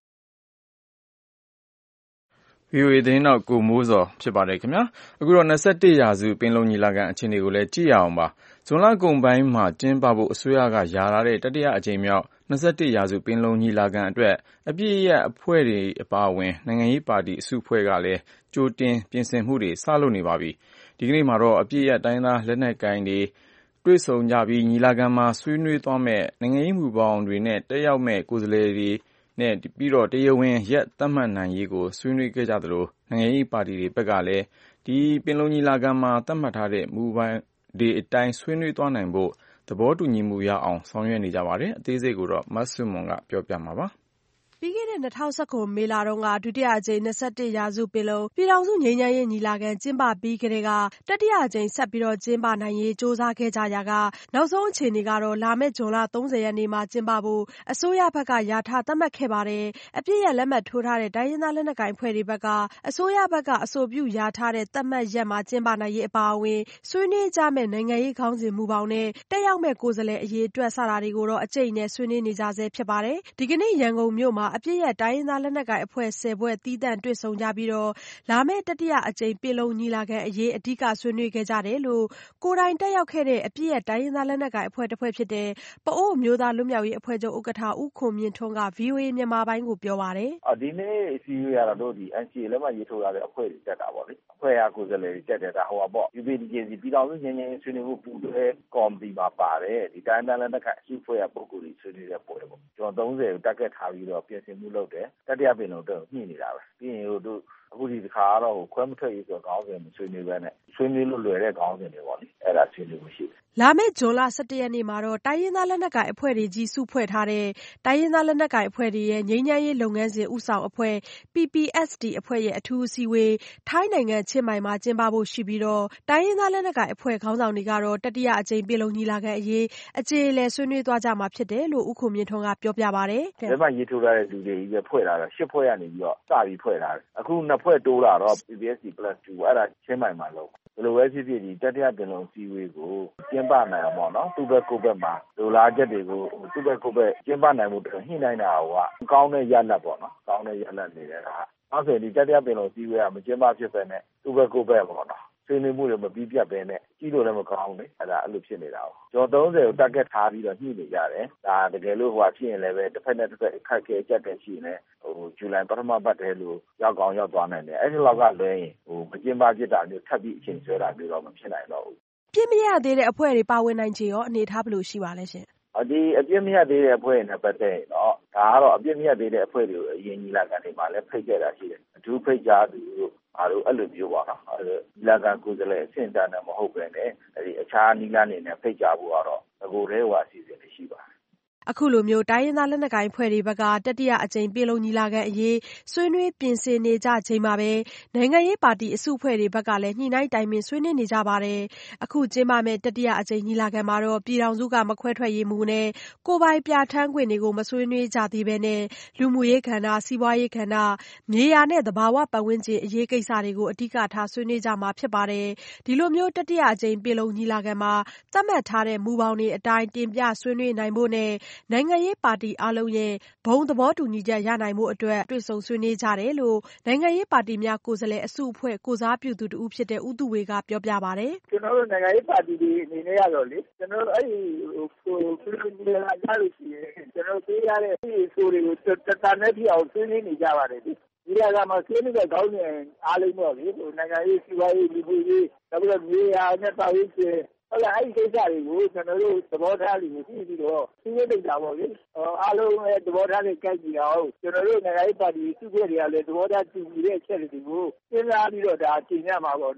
ဗွီအိုအေသတင်းထောက်ကိုမိုးဇော်ဖြစ်ပါတယ်ခင်ဗျာအခုတော့၂၁ရာစုပင်လုံညီလာခံအခြေအနေကိုလည်းကြည့်ရအောင်ပါဇွန်လကုန်ပိုင်းမှာကျင်းပဖို့အစိုးရကယာထားတဲ့တတိယအကြိမ်မြောက်၂၁ရာစုပင်လုံညီလာခံအတွက်အပစ်ရပ်အဖွဲ့တွေအပါအဝင်နိုင်ငံရေးပါတီအစုအဖွဲ့ကလည်းကြိုတင်ပြင်ဆင်မှုတွေစလုပ်နေပါပြီဒီကနေ့မှာတော့အပစ်ရပ်တိုင်းသားလက်နက်ကိုင်တွေတွေ့ဆုံကြပြီးညီလာခံမှာဆွေးနွေးသွားမယ့်နိုင်ငံရေးမူဘောင်တွေနဲ့တက်ရောက်မယ့်ကိုယ်စားလှယ်တွေနဲ့ပြီးတော့တရားဝင်ရက်သတ်မှတ်နိုင်ရေးကိုဆွေးနွေးခဲ့ကြသလိုနိုင်ငံရေးပါတီတွေဘက်ကလည်းဒီပင်လုံညီလာခံမှာသတ်မှတ်ထားတဲ့မူဘောင်တွေအတိုင်းဆွေးနွေးသွားနိုင်ဖို့သဘောတူညီမှုရအောင်ဆောင်ရွက်နေကြပါတယ်အသေးစိတ်ကိုတော့မဆုမွန်ကပြောပြမှာပါပြီးခဲ့တဲ့၂၀၁၇မေလတုန်းကဒုတိယအကြိမ်၂၁ရာစုပင်လုံပြည်ထောင်စုငြိမ်းချမ်းရေးညီလာခံကျင်းပပြီးကတည်းကတတိယအကြိမ်ဆက်ပြီးကျင်းပနိုင်ရေးကြိုးစားခဲ့ကြရာကနောက်ဆုံးအခြေအနေကတော့လာမယ့်ဇွန်လ၃၀ရက်နေ့မှာကျင်းပဖို့အစိုးရဘက်ကယာထားသတ်မှတ်ခဲ့ပါတယ်အပစ်ရပ်လက်မှတ်ထိုးထားတဲ့တိုင်းရင်းသားလက်နက်ကိုင်အဖွဲ့တွေဘက်ကအစိုးရဘက်ကအဆိုပြုယာထားတဲ့သတ်မှတ်ရက်မှာကျင်းပနိုင်ရေးအပါအဝင်ဆွေးနွေးကြမယ့်နိုင်ငံရေးခေါင်းစဉ်မူဘောင်နဲ့တက်ရောက်မယ့်ကိုယ်စားလှယ်အရေးအတွက်စတာတွေကိုတော့အကြိတ်နဲ့ဆွေးနွေးနေကြဆဲဖြစ်ပါတယ်ဒီကနေ့ရန်ကုန်မြို့မှာအပစ်ရပ်တိုင်းရင်းသားလက်နက်ကိုင်အဖွဲ့ဆယ်ဖွဲ့သီးသန့်တွေ့ဆုံကြပြီးတော့လာမယ့်တတိယအကြိမ်ပင်လုံညီလာခံအရေးအဓိကဆွေးနွေးခဲ့ကြတယ်လို့ကိုယ်တိုင်တက်ရောက်ခဲ့တဲ့အပစ်ရပ်တိုင်းရင်းသားလက်နက်ကိုင်အဖွဲ့တစ်ဖွဲ့ဖြစ်တဲ့ပအိုဝ်းအမျိုးသားလွတ်မြောက်ရေးအဖွဲ့ချုပ်ဥက္ကဋ္ဌဦးခွန်မြင့်ထွန်းက ဗွီအိုအေမြန်မာပိုင်းကိုပြောပါတယ်။ဒီနေ့အစည်းအဝေးကတော့တို့ဒီ အန်စီအေ လက်မှတ်ရေးထိုးထားတဲ့အဖွဲ့တွေတက်တာပေါ့လေ။အဖွဲ့အကိုယ်စားလှယ်တွေတက်တယ်ဒါဟိုပါပေါ့ ယူ ပီ ဒီ ဂျေ စီ ပြည်ထောင်စုငြိမ်းချမ်းရေးဆွေးနွေးမှုပူးတွဲကော်မတီမှာပါတယ်ဒီတိုင်းသားလက်နက်ကိုင်အစုအဖွဲ့ကပုဂ္ဂိုလ်တွေဆွေးနွေးတဲ့ပွဲပေါ့။ကျွန်တော်၃၀ကိုတက်ခဲ့ထားပြီးတော့ပြင်ဆင်မှုလုပ်တယ်။တတိယပင်လုံတော့ညှိနေတာပဲ။ပြီးရင်ဟိုတို့အခုဒီတစ်ခါကတော့ခွဲမထွက်ရေးဆိုခေါင်းစဉ်မဆွေးနွေးဘဲနဲ့ဆွေးနွေးလို့လွယ်တဲ့ခေါင်းစဉ်တွေပေါ့လေအဲ့ဒါဆွေးနွေးမှုရှိတယ်လာမယ့်ဇွန်လ၁၁ရက်နေ့မှာတော့တိုင်းရင်းသားလက်နက်ကိုင်အဖွဲ့တွေကြီးစုဖွဲ့ထားတဲ့တိုင်းရင်းသားလက်နက်ကိုင်အဖွဲ့တွေရဲ့ငြိမ်းချမ်းရေးလုပ်ငန်းစဉ်ဦးဆောင်အဖွဲ့ ပီ ပီ အက်စ် ဒီ အဖွဲ့ရဲ့အထူးအစည်းအဝေးထိုင်းနိုင်ငံချင်းမိုင်မှာကျင်းပဖို့ရှိပြီးတော့တိုင်းရင်းသားလက်နက်ကိုင်အဖွဲ့ခေါင်းဆောင်တွေကတော့တတိယအကြိမ်ပင်လုံညီလာခံအရေးအကြေအလည်ဆွေးနွေးသွားကြမှာဖြစ်တယ်လို့ဦးခွန်မြင့်ထွန်းကပြောပြပါတယ်လက်မှတ်ရေးထိုးထားတဲ့လူတွေကြီးပဲဖွဲ့ထားတာရှစ်ဖွဲ့ကနေပြီးတော့စပြီးဖွဲ့ထားတယ်အခုနှစ်ဖွဲ့တိုးလာတော့ ပီ ပီ အက်စ် ဒီ plus 2 အဲ့ဒါချင်းမိုင်မှာလုံးဘယ်လိုပဲဖြစ်ဖြစ်ဒီတတိယပင်လုံစည်းဝေးကိုကျင်းပနိုင်အောင်ပေါ့နော်သူ့ဘက်ကိုယ့်ဘက်မှာလိုလားချက်တွေကိုသူ့ဘက်ကိုယ့်ဘက်ကျင်းပနိုင်မှုတွေညှိနှိုင်းတာကကောင်းတဲ့ရလဒ်ပေါ့နော်ကောင်းတဲ့ရလဒ်နေတဲ့ကနောက်ဆိုဒီတတိယပင်လုံစည်းဝေးကမကျင်းပဖြစ်ပဲနဲ့သူ့ဘက်ကိုယ့်ဘက်ပေါ့နော်ဆွေးနွေးမှုတွေမပြီးပြတ်ပဲနဲ့ကြီးလို့လည်းမကောင်းဘူးအဲ့ဒါအဲ့လိုဖြစ်နေတာပေါ့ကျွန်တော်၃၀ကိုတက်ခဲ့ထားပြီးတော့ညှိနေကြတယ်ဒါတကယ်လို့ဟိုဟာဖြစ်ရင်လည်းပဲတစ်ဖက်နဲ့တစ်ဖက်အခက်အခဲကြက်တဲ့ရှိနေဟိုဇူလိုင်ပထမပတ်တည်းလို့ရောက်ကောင်းရောက်သွားနိုင်တယ်အဲ့ဒီလောက်ကလွဲရင်ဟိုမကျင်းပဖြစ်တာမျိုးထပ်ပြီးအချိန်ဆွဲတာမျိုးတော့မဖြစ်နိုင်တော့ဘူးပြည့်မရသေးတဲ့အဖွဲ့တွေပါဝင်နိုင်ချေရောအနေထားဘယ်လိုရှိပါလဲရှင်ဒီအပြစ်မရသေးတဲ့အဖွဲ့တွေနဲ့ပတ်သက်ရင်တော့ဒါကတော့အပြစ်မရသေးတဲ့အဖွဲ့တွေကိုအရင်ကြီးလာကန်နေမှာလည်းဖိတ်ခဲ့တာရှိတယ်အထူးဖိတ်ကြားသူတို့အားလုံးအဲ့လိုမျိုးပါနော်ဒီလာကန်ကိုယ်စားလှယ်အဆင့်တန်းနဲ့မဟုတ်ပဲနဲ့ဒီအခြားနီးလန်းနေနဲ့ဖိတ်ကြားဖို့ကတော့အခုတည်းဟိုအစီအစဉ်တွေရှိပါတယ်အခုလိုမျိုးတိုင်းရင်းသားလက်နက်ကိုင်အဖွဲ့တွေဘက်ကတတိယအကြိမ်ပင်လုံညီလာခံအရေးဆွေးနွေးပြင်ဆင်နေကြချိန်မှာပဲနိုင်ငံရေးပါတီအစုအဖွဲ့တွေဘက်ကလည်းညှိနှိုင်းတိုင်ပင်ဆွေးနွေးနေကြပါတယ်အခုကျင်းပမယ့်တတိယအကြိမ်ညီလာခံမှာတော့ပြည်ထောင်စုကမခွဲထွက်ရေးမူနဲ့ကိုယ်ပိုင်ပြဋ္ဌာန်းခွင့်တွေကိုမဆွေးနွေးကြသေးဘဲနဲ့လူမှုရေးကဏ္ဍစီးပွားရေးကဏ္ဍမြေယာနဲ့သဘာဝပတ်ဝန်းကျင်အရေးကိစ္စတွေကိုအဓိကထားဆွေးနွေးကြမှာဖြစ်ပါတယ်ဒီလိုမျိုးတတိယအကြိမ်ပင်လုံညီလာခံမှာသတ်မှတ်ထားတဲ့မူဘောင်တွေအတိုင်းတင်ပြဆွေးနွေးနိုင်ဖို့နဲ့နိုင်ငံရေးပါတီအားလုံးရဲ့ဘုံသဘောတူညီချက်ရနိုင်မှုအတွက်တွေ့ဆုံဆွေးနွေးကြတယ်လို့နိုင်ငံရေးပါတီများကိုယ်စားလှယ်အစုအဖွဲ့ကိုစားပြုသူတဦးဖြစ်တဲ့ဦးသူဝေကပြောပြပါတယ်ကျွန်တော်တို့နိုင်ငံရေးပါတီတွေအနေနဲ့ရတော့လေကျွန်တော်တို့အဲ့ဒီဟိုပြည်သူတွေကကြားလို့ရှိရင်ကျွန်တော်သိရတဲ့ဒီဆိုတွေကိုတတနဲ့ပြအောင်ဆွေးနွေးနေကြပါတယ်ဒီဒီကမှာဆွေးနွေးတဲ့ခေါင်းစဉ်အားလုံးတော့လေဟိုနိုင်ငံရေးစီးပွားရေးလူမှုရေးနောက်ပြီးတော့မြေယာနဲ့ပတ်ဝန်းကျင်ဟုတ်လားအဲ့ဒီကိစ္စတွေကိုကျွန်တော်တို့သဘောထားတွေကိုသိပြီးတော့သိရတဲ့တာပေါ့လေအားလုံးရဲ့သဘောထားတွေကြိုက်ကြအောင်ကျွန်တော်တို့နိုင်ငံရေးပါတီစုဖွဲ့တွေကလည်းသဘောထားတူညီတဲ့အချက်တွေကိုစဉ်းစားပြီးတော့ဒါကျင့်ရမှာပေါ့နော်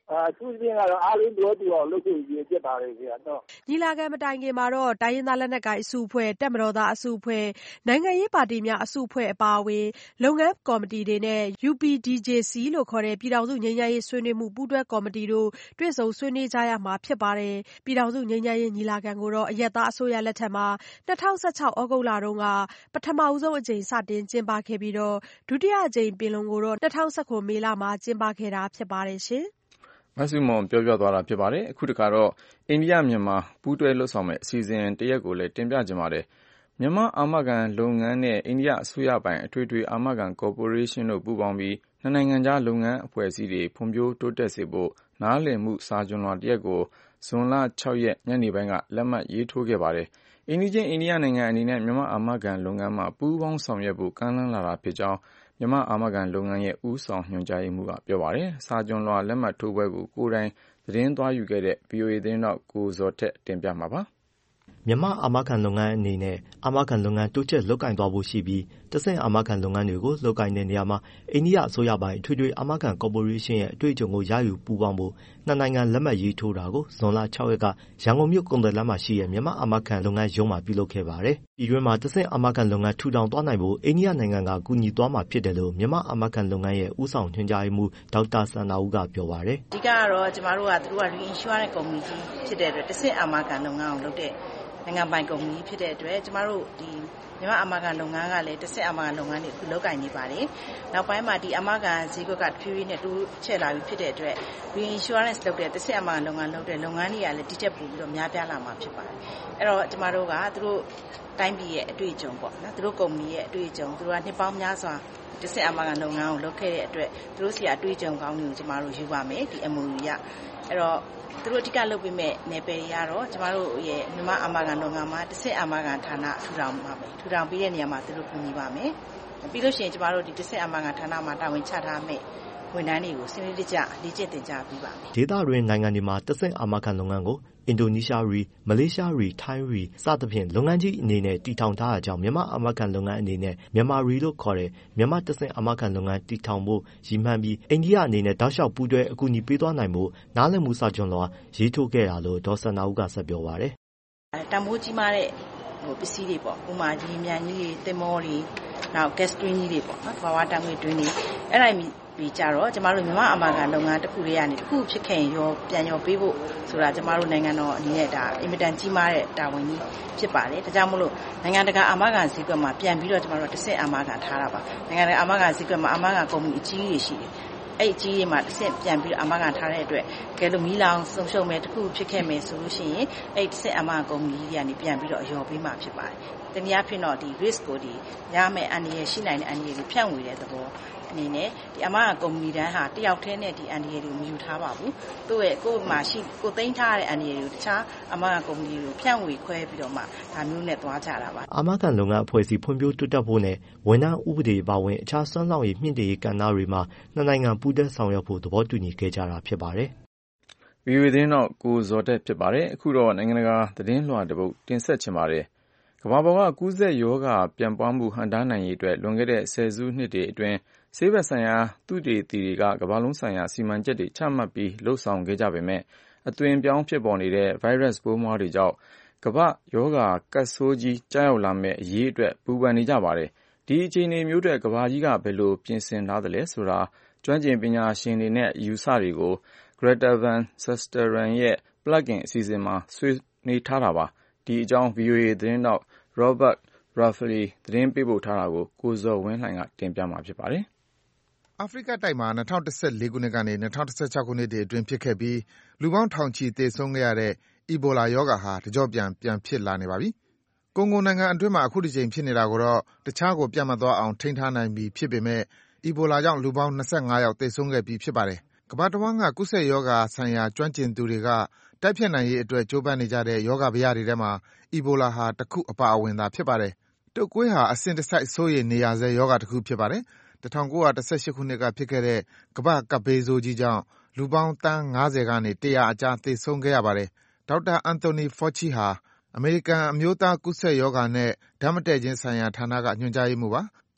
အထူးသဖြင့်ကတော့အားလုံးပြောတူအောင်လုပ်ဖို့ရည်ကြပါတယ်ခင်ဗျာနော်ညီလာခံမတိုင်ခင်မှာတော့တိုင်းရင်းသားလက်နက်ကိုင်အစုအဖွဲ့တပ်မတော်သားအစုအဖွဲ့နိုင်ငံရေးပါတီများအစုအဖွဲ့အပါအဝင်လုပ်ငန်းကော်မတီတွေနဲ့ ယူ ပီ ဒီ ဂျေ စီ လို့ခေါ်တဲ့ပြည်ထောင်စုငြိမ်းချမ်းရေးဆွေးနွေးမှုပူးတွဲကော်မတီတို့တွေ့ဆုံဆွေးနွေးကြရမှာဖြစ်ပါတယ်ပြည်ထောင်စုငြိမ်းချမ်းရေးညီလာခံကိုတော့အရပ်သားအစိုးရလက်ထက်မှာ၂၀၁၆ဩဂုတ်လတုန်းကပထမဦးဆုံးအကြိမ်စတင်ကျင်းပခဲ့ပြီးတော့ဒုတိယအကြိမ်ပင်လုံကိုတော့၂၀၁၉မေလမှာကျင်းပခဲ့တာဖြစ်ပါတယ်ရှင်မဆုမွန်ပြောပြသွားတာဖြစ်ပါတယ်အခုတခါတော့အိန္ဒိယမြန်မာပူးတွဲလှုပ်ဆောင်မဲ့အစီအစဉ်တရက်ကိုလည်းတင်ပြကြပါမယ်မြန်မာအာမခံလုပ်ငန်းနဲ့အိန္ဒိယအစိုးရပိုင်အထွေထွေအာမခံကော်ပိုရေးရှင်းတို့ပူးပေါင်းပြီးနှစ်နိုင်ငံကြားလုပ်ငန်းအဖွဲ့အစည်းတွေဖွံ့ဖြိုးတိုးတက်စေဖို့နားလည်မှုစာချွန်လွှာတရက်ကိုဇွန်လ၆ရက်ညနေပိုင်းကလက်မှတ်ရေးထိုးခဲ့ပါတယ်အိန္ဒိချင်းအိန္ဒိယနိုင်ငံအနေနဲ့မြန်မာအာမခံလုပ်ငန်းမှာပူးပေါင်းဆောင်ရွက်ဖို့ကမ်းလှမ်းလာတာဖြစ်ကြောင်းမြန်မာအာမခံလုပ်ငန်းရဲ့ဦးဆောင်ညွှန်ကြားရေးမှူးကပြောပါတယ်။စာချွန်လွှာလက်မှတ်ထိုးပွဲကိုကိုယ်တိုင်သတင်းသွားယူခဲ့တဲ့ ဗွီအိုအေ သတင်းထောက်ကိုဇော်ထက်တင်ပြမှာပါ။မြန်မာအာမခံလုပ်ငန်းအနေနဲ့အာမခံလုပ်ငန်းတိုးချက်လုပ်ကိုင်သွားဖို့ရှိပြီးတဆင့်အာမခံလုပ်ငန်းတွေကိုလုပ်ကိုင်တဲ့နေရာမှာအိန္ဒိယအစိုးရပိုင်းအထွေထွေအာမခံကော်ပိုရေးရှင်းရဲ့အတွေ့အကြုံကိုရယူပူးပေါင်းဖို့နှစ်နိုင်ငံလက်မှတ်ရေးထိုးတာကိုဇွန်လ၆ရက်ကရန်ကုန်မြို့ကုန်သည်လမ်းမှာရှိတဲ့မြန်မာအာမခံလုပ်ငန်းရုံးမှာပြုလုပ်ခဲ့ပါတယ်။ဒီတွင်မှာတဆင့်အာမခံလုပ်ငန်းထူထောင်သွားနိုင်ဖို့အိန္ဒိယနိုင်ငံကကူညီသွားမှာဖြစ်တယ်လို့မြန်မာအာမခံလုပ်ငန်းရဲ့ဦးဆောင်ညွှန်ကြားရေးမှူးဒေါက်တာစန္ဒာဦးကပြောပါတယ်။အဓိကတော့ကျမတို့ကသူတို့က reinsurance ကုမ္ပဏီကြီးဖြစ်တဲ့အတွက်တဆင့်အာမခံလုပ်ငန်းကိုလုပ်တဲ့နိုင်ငံပိုင်ကုမ္ပဏီဖြစ်တဲ့အတွက်ကျမတို့ဒီမြန်မာအာမခံလုပ်ငန်းကလည်းတစ်ဆက်အာမခံလုပ်ငန်းတွေအခုလုပ်ကိုင်နေပါတယ်။နောက်ပိုင်းမှာဒီအာမခံဈေးကွက်ကတဖြည်းဖြည်းနဲ့တိုးချဲ့လာပြီးဖြစ်တဲ့အတွက် reinsurance လုပ်တဲ့တစ်ဆက်အာမခံလုပ်ငန်းလုပ်တဲ့လုပ်ငန်းတွေကလည်းဒီတက်ပို့ပြီးတော့များပြားလာမှာဖြစ်ပါတယ်။အဲ့တော့ကျမတို့ကသူတို့တိုင်းပြည်ရဲ့အတွေ့အကြုံပေါ့နော်သူတို့ကုမ္ပဏီရဲ့အတွေ့အကြုံသူတို့ကနှစ်ပေါင်းများစွာတစ်ဆက်အာမခံလုပ်ငန်းကိုလုပ်ခဲ့တဲ့အတွက်သူတို့စီအတွေ့အကြုံကောင်းတွေကိုကျမတို့ယူပါမယ်ဒီ M O U ရအဲ့တော့သူတို့အဓိကလုပ်ပေးမဲ့နယ်ပယ်တွေကတော့ကျမတို့ရဲ့မြန်မာအာမခံလုပ်ငန်းမှာတစ်ဆက်အာမခံဌာနထူထောင်ပါမယ်ထူထောင်ပြီးတဲ့နေရာမှာသူတို့ကူညီပါမယ်ပြီးလို့ရှိရင်ကျမတို့ဒီတစ်ဆက်အာမခံဌာနမှာတာဝန်ချထားမဲ့ဝန်ထမ်းတွေကိုစနစ်တကျလေ့ကျင့်သင်ကြားပေးပါမယ်ဒေသတွင်းနိုင်ငံတွေမှာတစ်ဆက်အာမခံလုပ်ငန်းကိုအင်ဒိုနီးရှားရီမလေးရှားရီထိုင်းရီစသဖြင့်လုပ်ငန်းကြီးအနေနဲ့တည်ထောင်ထားတာကြောင့်မြန်မာအာမခံလုပ်ငန်းအနေနဲ့မြန်မာရီလို့ခေါ်တဲ့မြန်မာတစ်ဆင့်အာမခံလုပ်ငန်းတည်ထောင်ဖို့ရည်မှန်းပြီးအိန္ဒိယအနေနဲ့တောက်လျှောက်ပူးတွဲအကူအညီပေးသွားနိုင်ဖို့နားလည်မှုစာချွန်လွှာရေးထိုးခဲ့တာလို့ဒေါ်စန္ဒာဦးကဆက်ပြောပါတယ်တန်ဖိုးကြီးမားတဲ့ဟိုပစ္စည်းတွေပေါ့ဥမာကြီးမြန်ကြီးတွေတင်မောတွေနောက် gas twin ကြီးတွေပေါ့နော်ဘာဝတန်ငွေ twin တွေအဲ့ဒါပြီးကြတော့ကျမတို့မြန်မာအာမခံလုပ်ငန်းတစ်ခုတည်းကနေတစ်ခုဖြစ်ခဲ့ရင်ရောပြန်ရောပေးဖို့ဆိုတာကျမတို့နိုင်ငံတော်အနေနဲ့ဒါအင်မတန်ကြီးမားတဲ့တာဝန်ကြီးဖြစ်ပါတယ်ဒါကြောင့်မို့လို့နိုင်ငံတကာအာမခံဈေးကွက်မှာပြန်ပြီးတော့ကျမတို့တစ်ဆင့်အာမခံထားတာပါနိုင်ငံတကာအာမခံဈေးကွက်မှာအာမခံကုမ္ပဏီအကြီးကြီးရှိတယ်အဲ့အကြီးကြီးမှာတစ်ဆင့်ပြန်ပြီးအာမခံထားတဲ့အတွက်ကဲလို့မီးလောင်ဆုံးရှုံးမဲ့တစ်ခုဖြစ်ခဲ့မယ်ဆိုလို့ရှိရင်အဲ့တစ်ဆင့်အာမခံကုမ္ပဏီကြီးကနေပြန်ပြီးတော့အရောပေးမှာဖြစ်ပါတယ်တနည်းအားဖြင့်တော့ဒီ risk ကိုဒီရမယ်အန္တရာယ်ရှိနိုင်တဲ့အန္တရာယ်ကိုဖြန့်ဝေတဲ့သဘောအနေနဲ့ဒီအာမခံကုမ္ပဏီတန်းဟာတယောက်တည်းနဲ့ဒီအန္တရာယ်တွေကိုမယူထားပါဘူးသူ့ရဲ့ကိုယ်မှာရှိကိုသိမ်းထားတဲ့အန္တရာယ်တွေကိုတခြားအာမခံကုမ္ပဏီတွေကိုဖြန့်ဝေခွဲပြီးတော့မှဒါမျိုးနဲ့သွားကြတာပါအာမခံလုပ်ငန်းအဖွဲ့အစည်းဖွံ့ဖြိုးတိုးတက်ဖို့နဲ့ဝန်ထမ်းဥပဒေပါဝင်အခြားစွမ်းဆောင်ရည်မြင့်တင်ရေးကဏ္ဍတွေမှာနှစ်နိုင်ငံပူးတွဲဆောင်ရွက်ဖို့သဘောတူညီခဲ့ကြတာဖြစ်ပါတယ်ဗီအိုအေသတင်းတော့ကိုဇော်တက်ဖြစ်ပါတယ်အခုတော့နိုင်ငံတကာသတင်းလွှာတစ်ပုဒ်တင်ဆက်ချင်ပါတယ်ကမ္ဘာပေါ်ကကူးစက်ရောဂါပြန့်ပွားမှုဟန့်တားနိုင်ရေးအတွက်လွန်ခဲ့တဲ့ဆယ်စုနှစ်တွေအတွင်းဆေးဘက်ဆိုင်ရာသုတေသီတွေကကမ္ဘာလုံးဆိုင်ရာစီမံချက်တွေချမှတ်ပြီးလှုပ်ဆောင်ခဲ့ကြပေမဲ့အသွင်ပြောင်းဖြစ်ပေါ်နေတဲ့ဗိုင်းရပ်စ်ပိုးမွှားတွေကြောင့်ကမ္ဘာရောဂါကပ်ဆိုးကြီးကြားရောက်လာမယ့်အရေးအတွက်ပူပန်နေကြပါတယ်ဒီအခြေအနေမျိုးတွေကမ္ဘာကြီးကဘယ်လိုပြင်ဆင်ထားသလဲဆိုတာကျွမ်းကျင်ပညာရှင်တွေနဲ့အယူဆတွေကို Greta Van Susteren ရဲ့ Plug-in အစီအစဉ်မှာဆွေးနွေးထားတာပါဒီအကြောင်း ဗီအိုအေ သတင်းထောက် Robert Ruffley သတင်းပေးပို့ထားတာကိုကိုဇော်ဝင်းလှိုင်ကတင်ပြမှာဖြစ်ပါတယ်အာဖရိကတိုက်မှာ၂၀၁၄ခုနှစ်ကနေ၂၀၁၆ခုနှစ်တွေအတွင်းဖြစ်ခဲ့ပြီးလူပေါင်းထောင်ချီသေဆုံးခဲ့ရတဲ့အီဘိုလာရောဂါဟာတကျော့ပြန်ပြန်ဖြစ်လာနေပါပြီ။ကွန်ဂိုနိုင်ငံအတွင်းမှာအခုတစ်ကြိမ်ဖြစ်နေတာကိုတော့တခြားကိုပြန့်မသွားအောင်ထိန်းထားနိုင်ပြီဖြစ်ပေမဲ့အီဘိုလာကြောင့်လူပေါင်း၂၅ယောက်သေဆုံးခဲ့ပြီးဖြစ်ပါတယ်။ကမ္ဘာတဝန်းကကူးစက်ရောဂါဆိုင်ရာကျွမ်းကျင်သူတွေကတိုက်ဖျက်နိုင်ရေးအတွက်ကြိုးပမ်းနေကြတဲ့ရောဂါဘယတွေထဲမှာအီဘိုလာဟာတစ်ခုအပါအဝင်သာဖြစ်ပါတယ်။တုပ်ကွေးဟာအစဉ်တစိုက်စိုးရိမ်နေရဆဲရောဂါတစ်ခုဖြစ်ပါတယ်။၁၉၁၈ခုနှစ်ကဖြစ်ခဲ့တဲ့ကမ္ဘာ့ကပ်ဘေးဆိုးကြီးကြောင့်လူပေါင်းသန်း၅၀ကနေ၁၀၀အကြားသေဆုံးခဲ့ရပါတယ်။ဒေါက်တာ Anthony Fauci ဟာအမေရိကန်အမျိုးသားကူးစက်ရောဂါနဲ့ဓာတ်မတည့်ခြင်းဆိုင်ရာဌာနကညွှန်ကြားရေးမှူးပါ။တ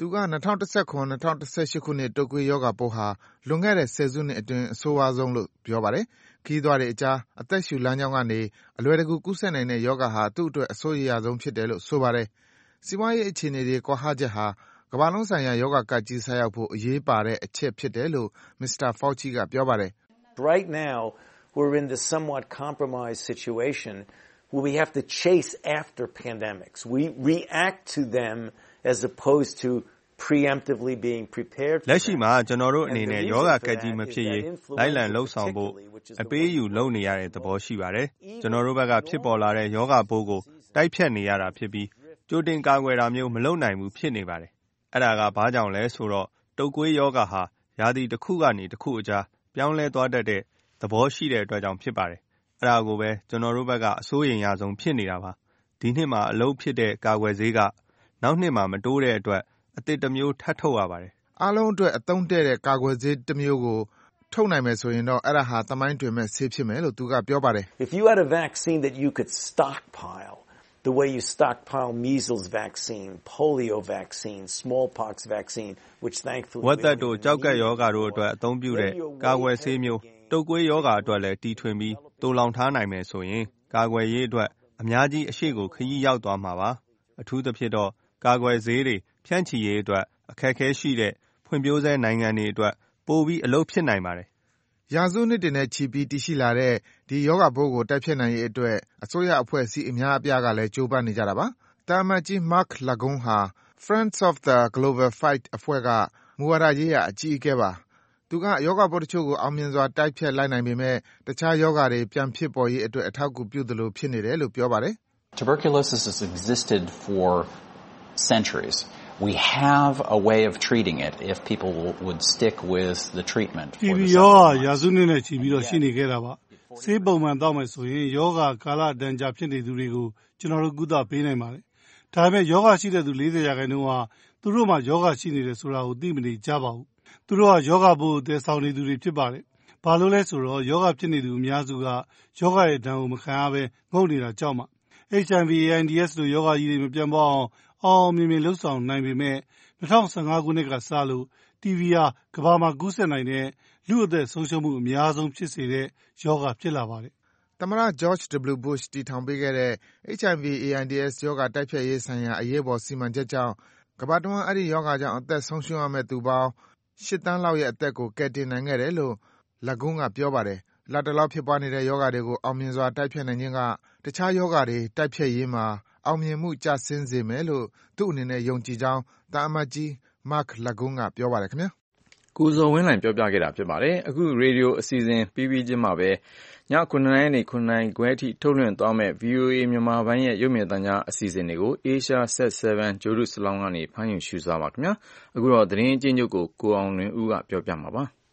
သူက၂၀၁၇-၂၀၁၈ ခုနှစ်တုပ်ကွေးရောဂါပိုးဟာလွန်ခဲ့တဲ့ဆယ်စုနှစ်အတွင်းအဆိုးဝါးဆုံးလို့ပြောပါတယ်။ခရီးသွားတွေအကြားအသက်ရှူလမ်းကြောင်းကနေအလွယ်တကူကူးစက်နိုင်တဲ့ရောဂါဟာသူ့အတွက်အဆိုးရွားဆုံးဖြစ်တယ်လို့ဆိုပါတယ်။စီးပွားရေးအခြေအနေတွေကွာဟချက်ဟာကမ္ဘာလုံးဆိုင်ရာရောဂါကပ်ကြီးဆိုက်ရောက်ဖို့အရေးပါတဲ့အချက်ဖြစ်တယ်လို့ မစ္စတာ Fauci ကပြောပါတယ်။ Right now we're in this somewhat compromised situation where we have to chase after pandemics. We react to them as opposed to preemptively being prepared. လက်ရှိမှာကျွန်တော်တို့အနေနဲ့ယောဂကပ်ကြီးမဖြစ်ရေးလိုက်လံလှုပ်ဆောင်ဖို့အပေးအယူလုပ်နေရတဲ့သဘောရှိပါတယ်။ကျွန်တော်တို့ဘက်ကဖြစ်ပေါ်လာတဲ့ယောဂပိုးကိုတိုက်ဖြတ်နေရတာဖြစ်ပြီးကြိုတင်ကာကွယ်တာမျိုးမလုပ်နိုင်ဘူးဖြစ်နေပါတယ်။အဲ့ဒါကဘာကြောင့်လဲဆိုတော့တုပ်ကွေးယောဂဟာရာသီတစ်ခုကနေတစ်ခုအကြားပြောင်းလဲသွားတတ်တဲ့သဘောရှိတဲ့အတွက်ကြောင့်ဖြစ်ပါတယ်။အဲ့ဒါကိုပဲကျွန်တော်တို့ဘက်ကအစိုးရင်ရဆုံးဖြစ်နေတာပါ။ဒီနှစ်မှာအလုပ်ဖြစ်တဲ့ကာကွယ်ဆေးကနောက်နှစ်မှာမတိုးတဲ့အတွက်အသစ်တစ်မျိုးထပ်ထုတ်ရပါတယ်။အားလုံးအတွက်အသုံးတဲ့တဲ့ကာကွယ်ဆေးတစ်မျိုးကိုထုတ်နိုင်မယ်ဆိုရင်တော့အဲ့ဒါဟာသမိုင်းတွင်မဲ့ဆေးဖြစ်မယ်လို့သူကပြောပါတယ်။ If you had a vaccine that you could stockpile the way you stockpile measles vaccine, polio vaccine, smallpox vaccine, which thankfully ဝက်သက်တို့ကြောက်ကက်ယောဂါတို့အတွက်အသုံးပြုတဲ့ကာကွယ်ဆေးမျိုးတုပ်ကွေးယောဂါအတွက်လည်းတီထွင်ပြီးတူလောင်ထားနိုင်မယ်ဆိုရင်ကာကွယ်ရေးအတွက်အများကြီးအရှိကိုခရီးရောက်သွားမှာပါအထူးသဖြင့်တော့ကာကွယ်ဆေးတွေဖြန့်ချီရေးအတွက်အခက်အခဲရှိတဲ့ဖွံ့ဖြိုးဆဲနိုင်ငံတွေအတွက်ပိုပြီးအလုပ်ဖြစ်နိုင်ပါတယ်။ရာစုနှစ်တွေနဲ့ချီပြီးတည်ရှိလာတဲ့ဒီယောဂပိုးကိုတိုက်ဖျက်နိုင်ရေးအတွက်အစိုးရအဖွဲ့အစည်းအများအပြားကလည်းကြိုးပမ်းနေကြတာပါ။တာမတ်ကြီး Mark Lagone ဟာ Friends of the Global Fight အဖွဲ့ကမူဝါဒရေးရာအကြီးအကဲပါ။သူကယောဂပိုးတချို့ကိုအောင်မြင်စွာတိုက်ဖျက်လိုက်နိုင်ပေမဲ့တခြားယောဂတွေပြန်ဖြစ်ပေါ်ရေးအတွက်အထောက်အကူပြုသလိုဖြစ်နေတယ်လို့ပြောပါတယ်။ Tuberculosis has existed for centuries. We have a way of treating it if people would stick with the treatment. တီဘီ ရောဂါရာစုနှစ်နဲ့ချီပြီးတော့ရှိနေခဲ့တာပါ။ဆေးပုံမှန်တောက်မယ်ဆိုရင်ယောဂါကာလတန်ကြာဖြစ်နေသူတွေကိုကျွန်တော်တို့ကုသပေးနိုင်ပါတယ်။ဒါပေမဲ့ယောဂါရှိတဲ့သူ၄၀ရာခိုင်နှုန်းဟာသူတို့မှာယောဂါရှိနေတယ်ဆိုတာကိုသိမနေကြပါဘူး။သူတို့ကယောဂါပိုးကိုတည်ဆောင်နေသူတွေဖြစ်ပါတယ်။ဘာလို့လဲဆိုတော့ယောဂါဖြစ်နေသူအများစုကယောဂါရဲ့ဒဏ်ကိုမခံရဘဲငုံနေတာကြောက်မှ H I V AIDS လိုယောဂါကြီးတွေမပြန့်ပွားအောင်အောင်မြင်မြင်လှုပ်ဆောင်နိုင်ပေမဲ့၂၀၁၅ခုနှစ်ကစလို့တီဘီဟာကမ္ဘာမှာကူးစက်နိုင်တဲ့လူအသက်ဆုံးရှုံးမှုအများဆုံးဖြစ်စေတဲ့ယောဂဖြစ်လာပါတယ်။သမ္မတ George W. Bush တည်ထောင်ပေးခဲ့တဲ့ H I V AIDS ယောဂတိုက်ဖျက်ရေးဆိုင်ရာအရေးပေါ်စီမံချက်ကြောင့်ကမ္ဘာတဝန်းအဲ့ဒီယောဂကြောင့်အသက်ဆုံးရှုံးရမယ့်သူပေါင်း၈သန်းလောက်ရဲ့အသက်ကိုကယ်တင်နိုင်ခဲ့တယ်လို့ Lagone ကပြောပါတယ်။လတ်တလောဖြစ်ပွားနေတဲ့ယောဂတွေကိုအောင်မြင်စွာတိုက်ဖျက်နိုင်ခြင်းကတခြားယောဂတွေတိုက်ဖျက်ရေးမှာအောင်မြင်မှုကျဆင်းစေမယ်လို့သူ့အနေနဲ့ယုံကြည်ကြောင်းတာအမတ်ကြီး Mark Lagone ကပြောပါတယ်ခင်ဗျာ။ကိုဇော်ဝင်းလှိုင်ပြောပြခဲ့တာဖြစ်ပါတယ်။အခုရေဒီယိုအစီအစဉ်ပြီးပြီးချင်းမှာပဲညခုနှစ်နာရီနဲ့ခုနှစ်နာရီခွဲအထိထုတ်လွှင့်သွားမယ့် V O A မြန်မာပိုင်းရဲ့ရုပ်မြင်သံကြားအစီအစဉ်တွေကို Asia Set 7ဂျိုဒုစလောင်းကနေဖမ်းယူရှုစားပါခင်ဗျာ။အခုတော့သတင်းအကျဉ်းချုပ်ကိုကိုအောင်လွင်ဦးကပြောပြမှာပါ။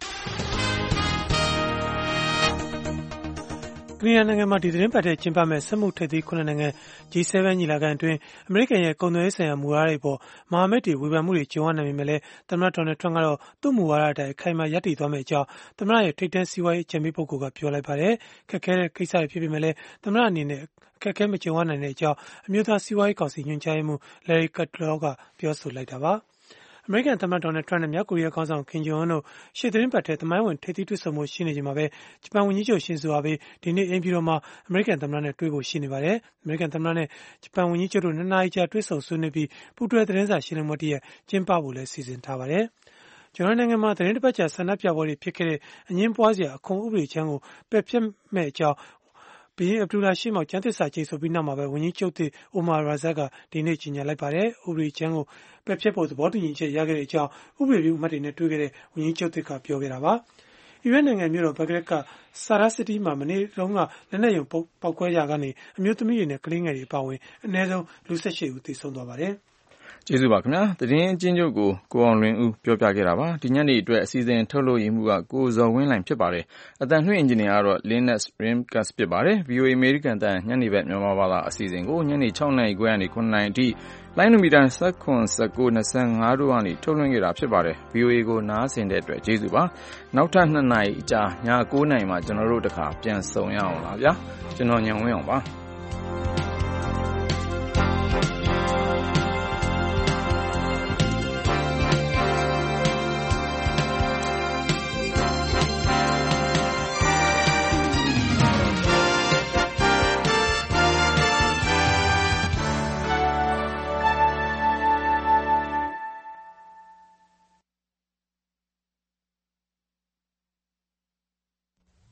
ကနေဒါနိုင်ငံမှာဒီသတင်းပတ်ထဲကျင်းပမဲ့စက်မှုထိပ်သီးခုနှစ်နိုင်ငံ G 7 ညီလာခံအတွင်းအမေရိကန်ရဲ့ကုန်သွယ်ရေးဆိုင်ရာမူဝါဒတွေပေါ်မဟာမိတ်တွေဝေဖန်မှုတွေကြုံရနိုင်ပေမဲ့လည်းသမ္မတဒေါ်နယ်ထရန့်ကတော့သူ့မူဝါဒအတိုင်းခိုင်မာရပ်တည်သွားမယ့်အကြောင်းသမ္မတရဲ့ထိပ်တန်းစီးပွားရေးအကြံပေးပုဂ္ဂိုလ်ကပြောလိုက်ပါတယ်။ခက်ခဲတဲ့ကိစ္စတွေဖြစ်ပေမဲ့လည်းသမ္မတအနေနဲ့အခက်အခဲမကြုံရနိုင်တဲ့အကြောင်းအမျိုးသားစီးပွားရေးကောင်စီညွှန်ကြားရေးမှူး Larry Kudlow ကပြောဆိုလိုက်တာပါ။အမေရိကန်သမ္မတဒေါ်နယ်ထရန့်နဲ့မြောက်ကိုရီးယားခေါင်းဆောင်ကင်ဂျုံအွန်းတို့ရှေ့သီတင်းပတ်ထဲသမိုင်းဝင်ထိပ်သီးတွေ့ဆုံမှုရှိနေချိန်မှာပဲဂျပန်ဝန်ကြီးချုပ်ရှင်ဇိုအာဘေးဒီနေ့အိမ်ဖြူတော်မှာအမေရိကန်သမ္မတနဲ့တွေ့ဖို့ရှိနေပါတယ်။အမေရိကန်သမ္မတနဲ့ဂျပန်ဝန်ကြီးချုပ်တို့နှစ်နာရီကြာတွေ့ဆုံဆွေးနွေးပြီးပူးတွဲသတင်းစာရှင်းလင်းပွဲတရက်ကျင်းပဖို့လည်းစီစဉ်ထားပါတယ်။ကျွန်တော်နိုင်ငံမှာသတင်းတစ်ပတ်ကြာဆန္ဒပြပွဲတွေဖြစ်ခဲ့တဲ့အငင်းပွားစရာအခွန်ဥပဒေချမ်းကိုပယ်ဖျက်မဲ့အကြောင်းဘုရင်အဗ်ဒူလာရှေ့မှောက်ကျမ်းသစ္စာကျိန်ဆိုပြီးနောက်မှာပဲဝန်ကြီးချုပ်သစ်အိုမာရာဇက်ကဒီနေ့ကြေညာလိုက်ပါတယ်။ဥပဒေချမ်းကိုပယ်ဖျက်ဖို့သဘောတူညီချက်ရခဲ့တဲ့အကြောင်းဥပဒေပြုအမတ်တွေနဲ့တွေ့ခဲ့တဲ့ဝန်ကြီးချုပ်သစ်ကပြောခဲ့တာပါ။အီရတ်နိုင်ငံမြို့တော်ဘဂ္ဂဒက်ကဆာရာစတီမှာမနေ့တုန်းကလက်နက်ရုံပေါက်ကွဲရာကနေအမျိုးသမီးတွေနဲ့ကလေးငယ်တွေအပါအဝင်အနည်းဆုံးလူ၁၈ဦးသေဆုံးသွားပါတယ်။ကျေးဇူးပါခင်ဗျာသတင်းအကျဉ်းချုပ်ကိုကိုအောင်လွင်ဦးပြောပြခဲ့တာပါဒီညနေအတွက်အစီအစဉ်ထုတ်လို့ရမှုကကိုဇော်ဝင်းလှိုင်ဖြစ်ပါတယ်အတန်လွှင့်အင်ဂျင်နီယာကတော့ Linus Rimkus ဖြစ်ပါတယ် V O A အမေရိကန်တန်ညနေဘက်မြန်မာဘာသာအစီအစဉ်ကိုညနေ၆နာရီခွဲကနေခုနှစ်နာရီအထိလိုင်းနိုမီတာ၁၇ ၁၉ ၂၅တို့ကနေထုတ်လွှင့်ခဲ့တာဖြစ်ပါတယ် V O A ကိုနားဆင်တဲ့အတွက်ကျေးဇူးပါနောက်ထပ်နှစ်နာရီအကြာည၉နာရီမှာကျွန်တော်တို့တခါပြန်ဆုံရအောင်လားဗျာကျွန်တော်ညံဝင်းအောင်ပါ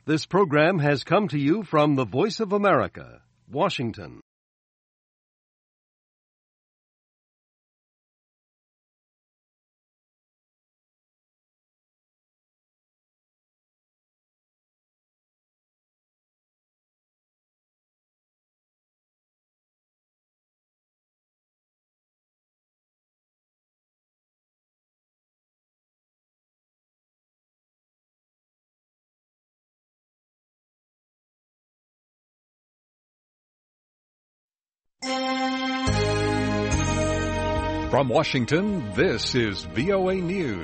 This program has come to you from the Voice of America, Washington. From Washington, this is V O A News.